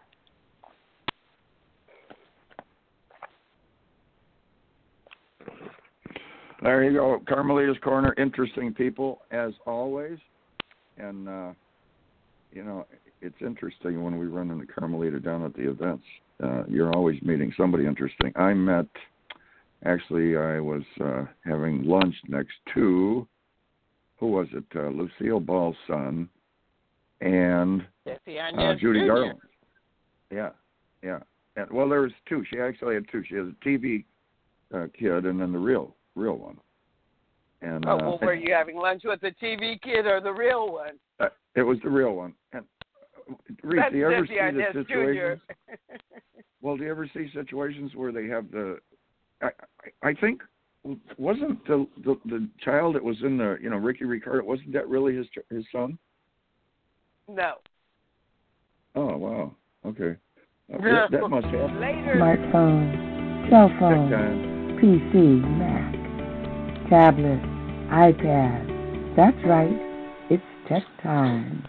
S3: There you go. Carmelita's Corner, interesting people, as always. And, uh, you know, it's interesting when we run into Carmelita down at the events. Uh, you're always meeting somebody interesting. I met, Actually, I was uh, having lunch next to, who was it? Uh, Lucille Ball's son and uh, Judy Garland. Yeah, yeah. And, well, there was two. She actually had two. She has a T V uh, kid and then the real, real one. And,
S4: oh, well,
S3: uh,
S4: were you having lunch with the T V kid or the real one?
S3: Uh, it was the real one. And Reese, do you ever see
S4: Arnaz
S3: the situations? Well, do you ever see situations where they have the? I, I, I think wasn't the, the the child that was in the you know Ricky Ricardo, wasn't that really his his son?
S4: No.
S3: Oh wow. Okay. Uh, that, that must happen.
S4: Later.
S12: Smartphone, cell phone, P C, Mac, tablet, iPad. That's right. It's tech time.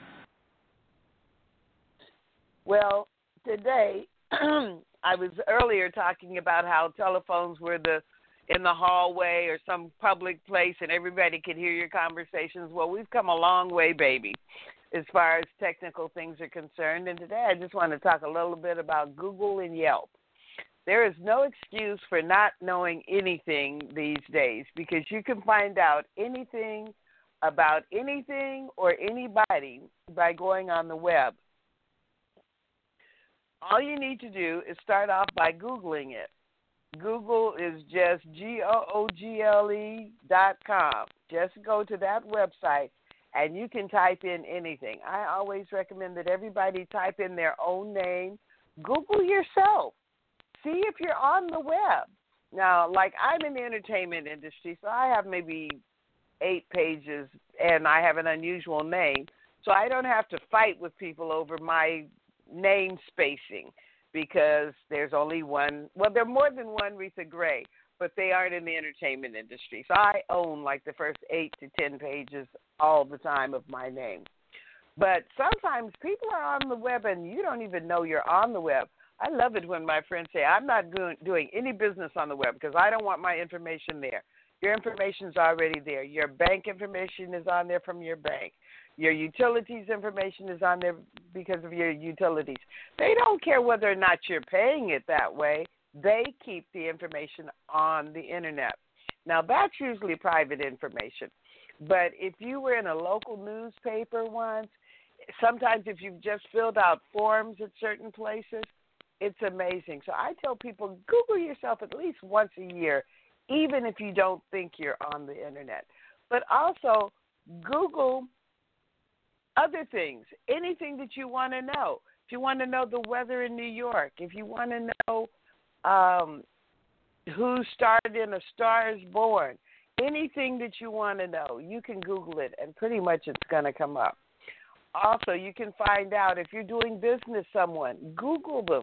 S4: Well, today I was earlier talking about how telephones were the in the hallway or some public place and everybody could hear your conversations. Well, we've come a long way, baby, as far as technical things are concerned. And today I just want to talk a little bit about Google and Yelp. There is no excuse for not knowing anything these days because you can find out anything about anything or anybody by going on the web. All you need to do is start off by Googling it. Google is just G O O G L E dot com. Just go to that website and you can type in anything. I always recommend that everybody type in their own name. Google yourself. See if you're on the web. Now, like I'm in the entertainment industry, so I have maybe eight pages and I have an unusual name. So I don't have to fight with people over my name spacing because there's only one. Well, there are more than one Retha Gray, but they aren't in the entertainment industry. So I own like the first eight to ten pages all the time of my name. But sometimes people are on the web and you don't even know you're on the web. I love it when my friends say, I'm not doing, doing any business on the web because I don't want my information there. Your information's already there. Your bank information is on there from your bank. Your utilities information is on there because of your utilities. They don't care whether or not you're paying it that way. They keep the information on the Internet. Now, that's usually private information. But if you were in a local newspaper once, sometimes if you've just filled out forms at certain places, it's amazing. So I tell people, Google yourself at least once a year, even if you don't think you're on the Internet. But also, Google other things, anything that you want to know. If you want to know the weather in New York, if you want to know um, who starred in A Star is Born, anything that you want to know, you can Google it, and pretty much it's going to come up. Also, you can find out if you're doing business with someone, Google them.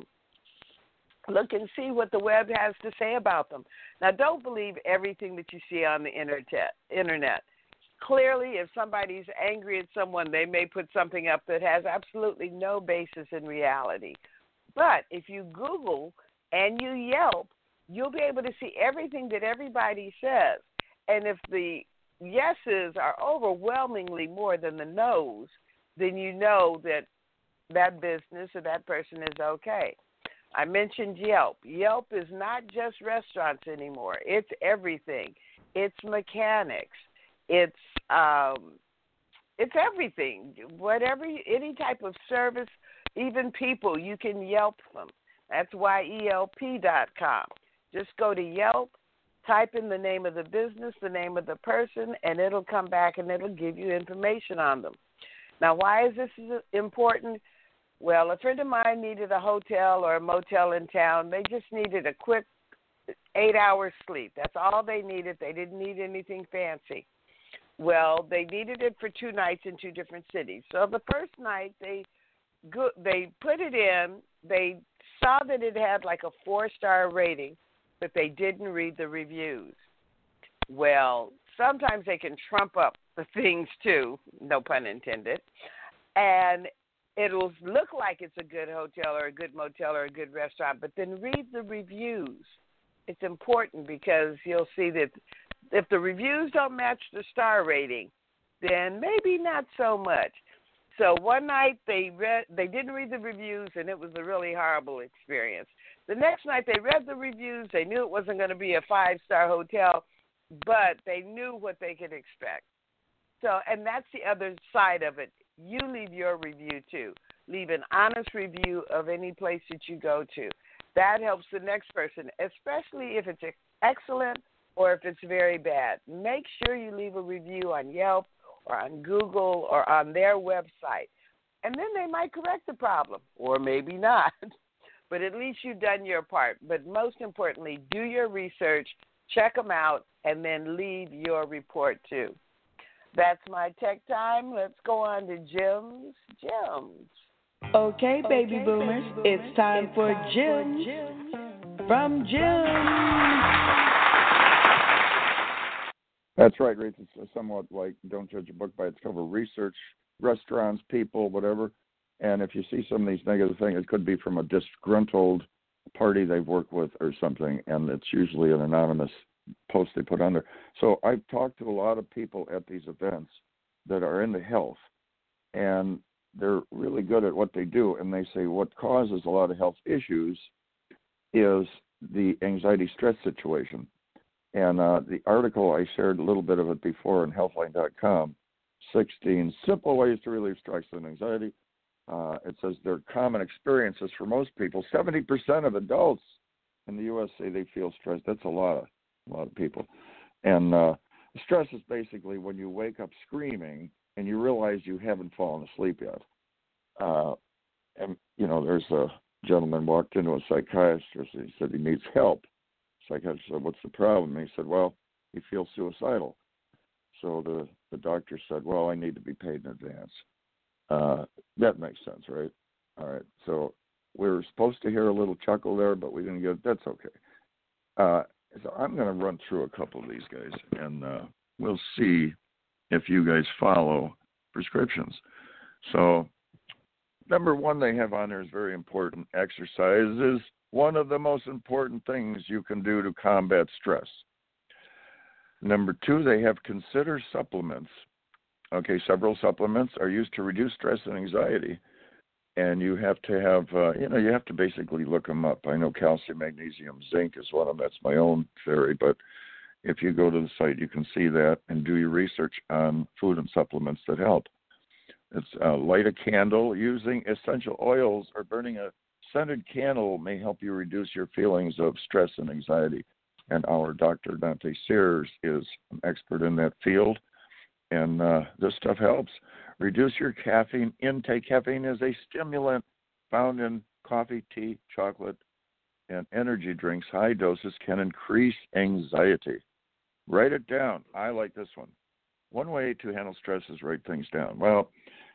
S4: Look and see what the web has to say about them. Now, don't believe everything that you see on the internet. internet. Clearly, if somebody's angry at someone, they may put something up that has absolutely no basis in reality. But if you Google and you Yelp, you'll be able to see everything that everybody says. And if the yeses are overwhelmingly more than the nos, then you know that that business or that person is okay. I mentioned Yelp. Yelp is not just restaurants anymore. It's everything. It's mechanics. It's um, it's everything. Whatever, any type of service, even people, you can Yelp them. That's Y E L P dot com. Just go to Yelp, type in the name of the business, the name of the person, and it'll come back and it'll give you information on them. Now, why is this important? Well, a friend of mine needed a hotel or a motel in town. They just needed a quick eight hours sleep. That's all they needed. They didn't need anything fancy. Well, they needed it for two nights in two different cities. So the first night, they go, they put it in. They saw that it had like a four-star rating, but they didn't read the reviews. Well, sometimes they can trump up the things too, no pun intended, and it'll look like it's a good hotel or a good motel or a good restaurant, but then read the reviews. It's important because you'll see that if the reviews don't match the star rating, then maybe not so much. So one night they read, they didn't read the reviews, and it was a really horrible experience. The next night they read the reviews. They knew it wasn't going to be a five-star hotel, but they knew what they could expect. So, and that's the other side of it. You leave your review too. Leave an honest review of any place that you go to. That helps the next person, especially if it's excellent or if it's very bad. Make sure you leave a review on Yelp or on Google or on their website. And then they might correct the problem, or maybe not. But at least you've done your part. But most importantly, do your research, check them out, and then leave your report too. That's my tech time. Let's go on to Jim's. Jim's.
S2: Okay, baby okay, boomers, baby boomers, it's time it's for time Jim's. Jim's. From Jim's.
S3: That's right, Ruth. It's somewhat like don't judge a book by its cover. Research restaurants, people, whatever. And if you see some of these negative things, it could be from a disgruntled party they've worked with or something, and it's usually an anonymous post they put on there. So I've talked to a lot of people at these events that are into health, and they're really good at what they do, and they say what causes a lot of health issues is the anxiety stress situation. And uh, the article, I shared a little bit of it before on healthline dot com, sixteen simple ways to relieve stress and anxiety. Uh, it says they're common experiences for most people. seventy percent of adults in the U S say they feel stressed. That's a lot of, a lot of people. And uh, stress is basically when you wake up screaming and you realize you haven't fallen asleep yet. Uh, and, you know, there's a gentleman walked into a psychiatrist and he said he needs help. Psychiatrist said, what's the problem? And he said, well, he feels suicidal. So the, the doctor said, well, I need to be paid in advance. Uh, that makes sense, right? All right. So we were supposed to hear a little chuckle there, but we didn't get it. That's okay. Uh, so I'm going to run through a couple of these guys, and uh, we'll see if you guys follow prescriptions. So number one they have on there is very important. Exercise is one of the most important things you can do to combat stress. Number two, they have consider supplements. Okay, several supplements are used to reduce stress and anxiety, and you have to have, uh, you know, you have to basically look them up. I know calcium, magnesium, zinc is one of them. That's my own theory, but if you go to the site, you can see that and do your research on food and supplements that help. It's uh, light a candle. Using essential oils or burning a scented candle may help you reduce your feelings of stress and anxiety. And our Doctor Dante Sears is an expert in that field. And uh, this stuff helps. Reduce your caffeine intake. Caffeine is a stimulant found in coffee, tea, chocolate, and energy drinks. High doses can increase anxiety. Write it down. I like this one. One way to handle stress is write things down. Well,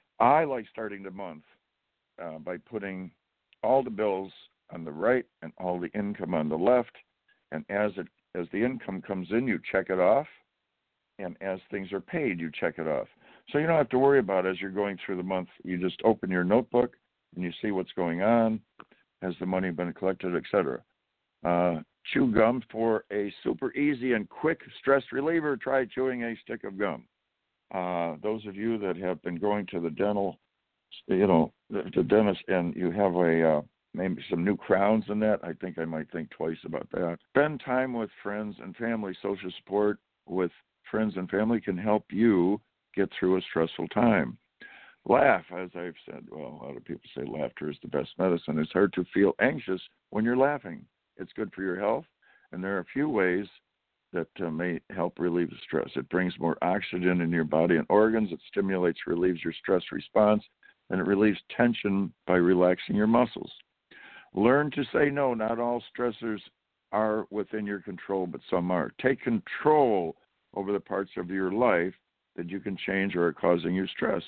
S3: I like starting the month uh, by putting all the bills on the right and all the income on the left. And as it as the income comes in, you check it off. And as things are paid, you check it off. So you don't have to worry about it as you're going through the month. You just open your notebook and you see what's going on. Has the money been collected, et cetera. Uh, chew gum for a super easy and quick stress reliever. Try chewing a stick of gum. Uh, those of you that have been going to the dental, you know, the, the dentist, and you have a uh, maybe some new crowns in that, I think I might think twice about that. Spend time with friends and family. Social support with friends and family can help you get through a stressful time. Laugh, as I've said. Well, a lot of people say laughter is the best medicine. It's hard to feel anxious when you're laughing. It's good for your health, and there are a few ways that uh, may help relieve the stress. It brings more oxygen in your body and organs. It stimulates, relieves your stress response, and it relieves tension by relaxing your muscles. Learn to say no. Not all stressors are within your control, but some are. Take control over the parts of your life that you can change or are causing you stress.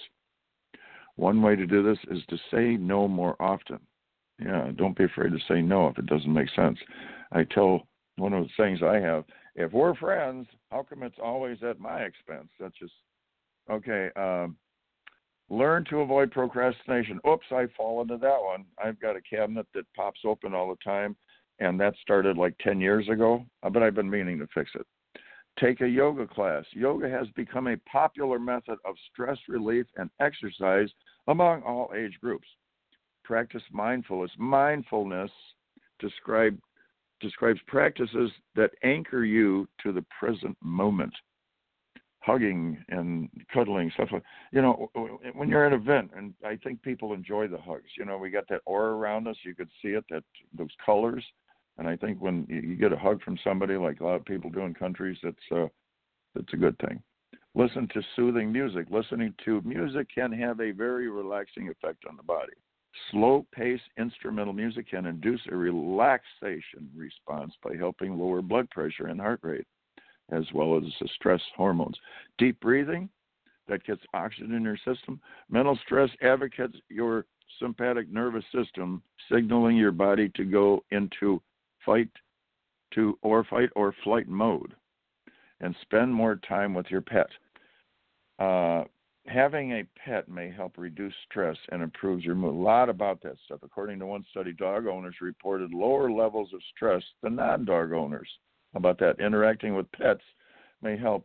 S3: One way to do this is to say no more often. Yeah, don't be afraid to say no if it doesn't make sense. I tell one of the things I have, if we're friends, how come it's always at my expense? That's just, okay, um, learn to avoid procrastination. Oops, I fall into that one. I've got a cabinet that pops open all the time, and that started like ten years ago, but I've been meaning to fix it. Take a yoga class. Yoga has become a popular method of stress relief and exercise among all age groups. Practice mindfulness. Mindfulness describe describes practices that anchor you to the present moment. Hugging and cuddling, stuff like, you know, when you're at an event, and I think people enjoy the hugs. You know, we got that aura around us. You could see it, that those colors. And I think when you get a hug from somebody, like a lot of people do in countries, that's uh, that's a good thing. Listen to soothing music. Listening to music can have a very relaxing effect on the body. Slow-paced instrumental music can induce a relaxation response by helping lower blood pressure and heart rate, as well as the stress hormones. Deep breathing, that gets oxygen in your system. Mental stress advocates your sympathetic nervous system, signaling your body to go into fight to or fight or flight mode, and spend more time with your pet. Uh, having a pet may help reduce stress and improves your mood. A lot about that stuff. According to one study, dog owners reported lower levels of stress than non-dog owners. How about that? Interacting with pets may help.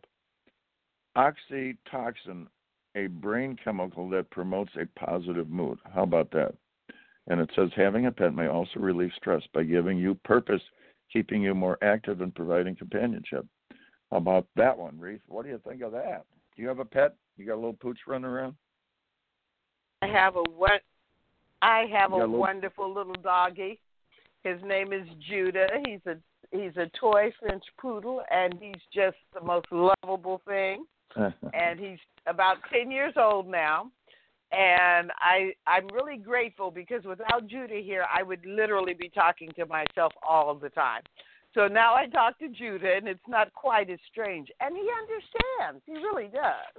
S3: Oxytocin, a brain chemical that promotes a positive mood. How about that? And it says having a pet may also relieve stress by giving you purpose, keeping you more active, and providing companionship. How about that one, Reese? What do you think of that? Do you have a pet? You got a little pooch running around?
S4: I have a what? I have a,
S3: a little...
S4: wonderful little doggy. His name is Judah. He's a He's a toy French poodle, and he's just the most lovable thing. And he's about ten years old now. And I, I'm really grateful because without Judah here, I would literally be talking to myself all the time. So now I talk to Judah, and it's not quite as strange. And he understands. He really does.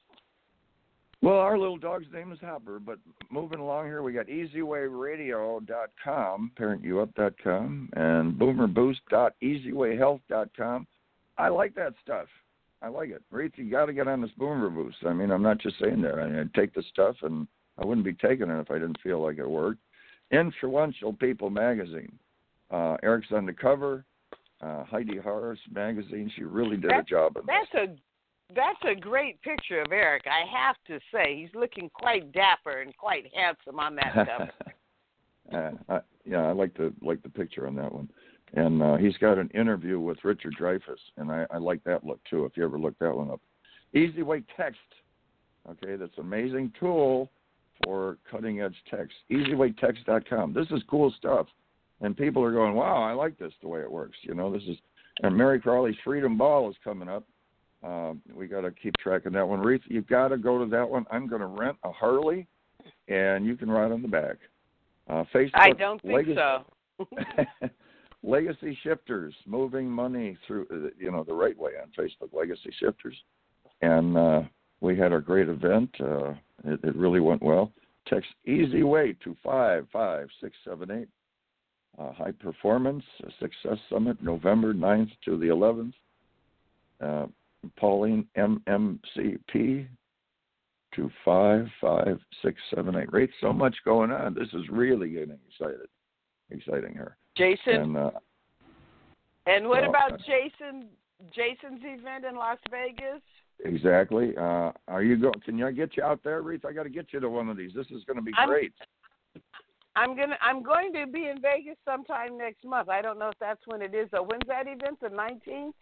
S3: Well, our little dog's name is Hopper, but moving along here, we got easy way radio dot com, parent you up dot com, and boomer boost dot easy way health dot com. I like that stuff. I like it. Reith, you got to get on this Boomer Boost. I mean, I'm not just saying that. I mean, I'd take the stuff, and I wouldn't be taking it if I didn't feel like it worked. Influential People magazine. Uh, Eric's on the cover. Uh, Heidi Harris magazine. She really did
S4: that's,
S3: a job in
S4: that's
S3: this.
S4: a That's a great picture of Eric. I have to say, he's looking quite dapper and quite handsome on that cover.
S3: uh, I, yeah, I like the like the picture on that one. And uh, he's got an interview with Richard Dreyfuss, and I, I like that look too. If you ever look that one up, Easy Way Text. Okay, that's an amazing tool for cutting edge text. easy way text dot com. This is cool stuff, and people are going, "Wow, I like this the way it works." You know, this is. And Mary Crawley's Freedom Ball is coming up. Uh, we got to keep track of that one. Reith, you've got to go to that one. I'm going to rent a Harley, and you can ride on the back. Uh, Facebook.
S4: I don't think
S3: Legacy,
S4: so.
S3: Legacy Shifters, moving money through, you know, the right way on Facebook. Legacy Shifters, and uh, we had our great event. Uh, it, it really went well. Text Easy Way to five five six seven eight. Uh, High Performance Success Summit, November ninth to the eleventh. Uh, Pauline M M C P to five five six seven eight. Rate so much going on. This is really getting excited, exciting her.
S4: Jason.
S3: And, uh,
S4: and what
S3: well,
S4: about
S3: uh,
S4: Jason? Jason's event in Las Vegas.
S3: Exactly. Uh, are you go? Can I get you out there, Reith? I got to get you to one of these. This is going to be
S4: I'm,
S3: great.
S4: I'm gonna. I'm going to be in Vegas sometime next month. I don't know if that's when it is. So when's that event? The nineteenth.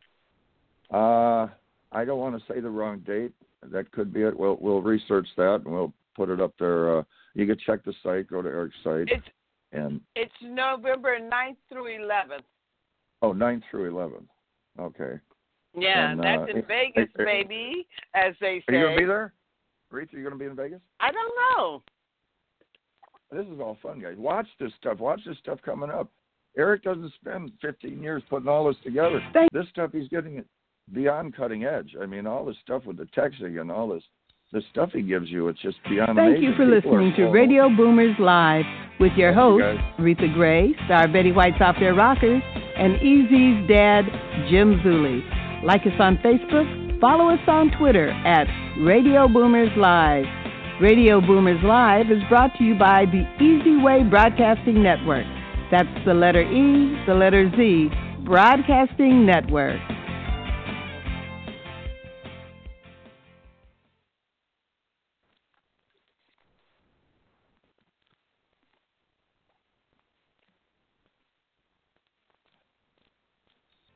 S3: Uh, I don't want to say the wrong date. That could be it. We'll we'll research that and we'll put it up there. Uh, you can check the site. Go to Eric's site.
S4: It's
S3: and
S4: it's November ninth through eleventh.
S3: Oh, ninth through eleventh. Okay.
S4: Yeah,
S3: and,
S4: that's
S3: uh,
S4: in Vegas,
S3: are,
S4: baby, as they say.
S3: Are you gonna be there, Reith? Are you gonna be in Vegas?
S4: I don't know.
S3: This is all fun, guys. Watch this stuff. Watch this stuff coming up. Eric doesn't spend fifteen years putting all this together.
S2: Thank-
S3: this stuff he's getting it beyond cutting edge. I mean, all this stuff with the texting and all this, the stuff he gives you, it's just beyond
S2: Thank
S3: amazing.
S2: you for
S3: People
S2: listening to
S3: so,
S2: Radio Boomers Live with your hosts,
S3: you
S2: Retha Gray, Star Betty White Software Rockers, and Easy's dad, Jim Zuley. Like us on Facebook, follow us on Twitter at Radio Boomers Live. Radio Boomers Live is brought to you by the Easy Way Broadcasting Network. That's the letter E, the letter Z, Broadcasting Network.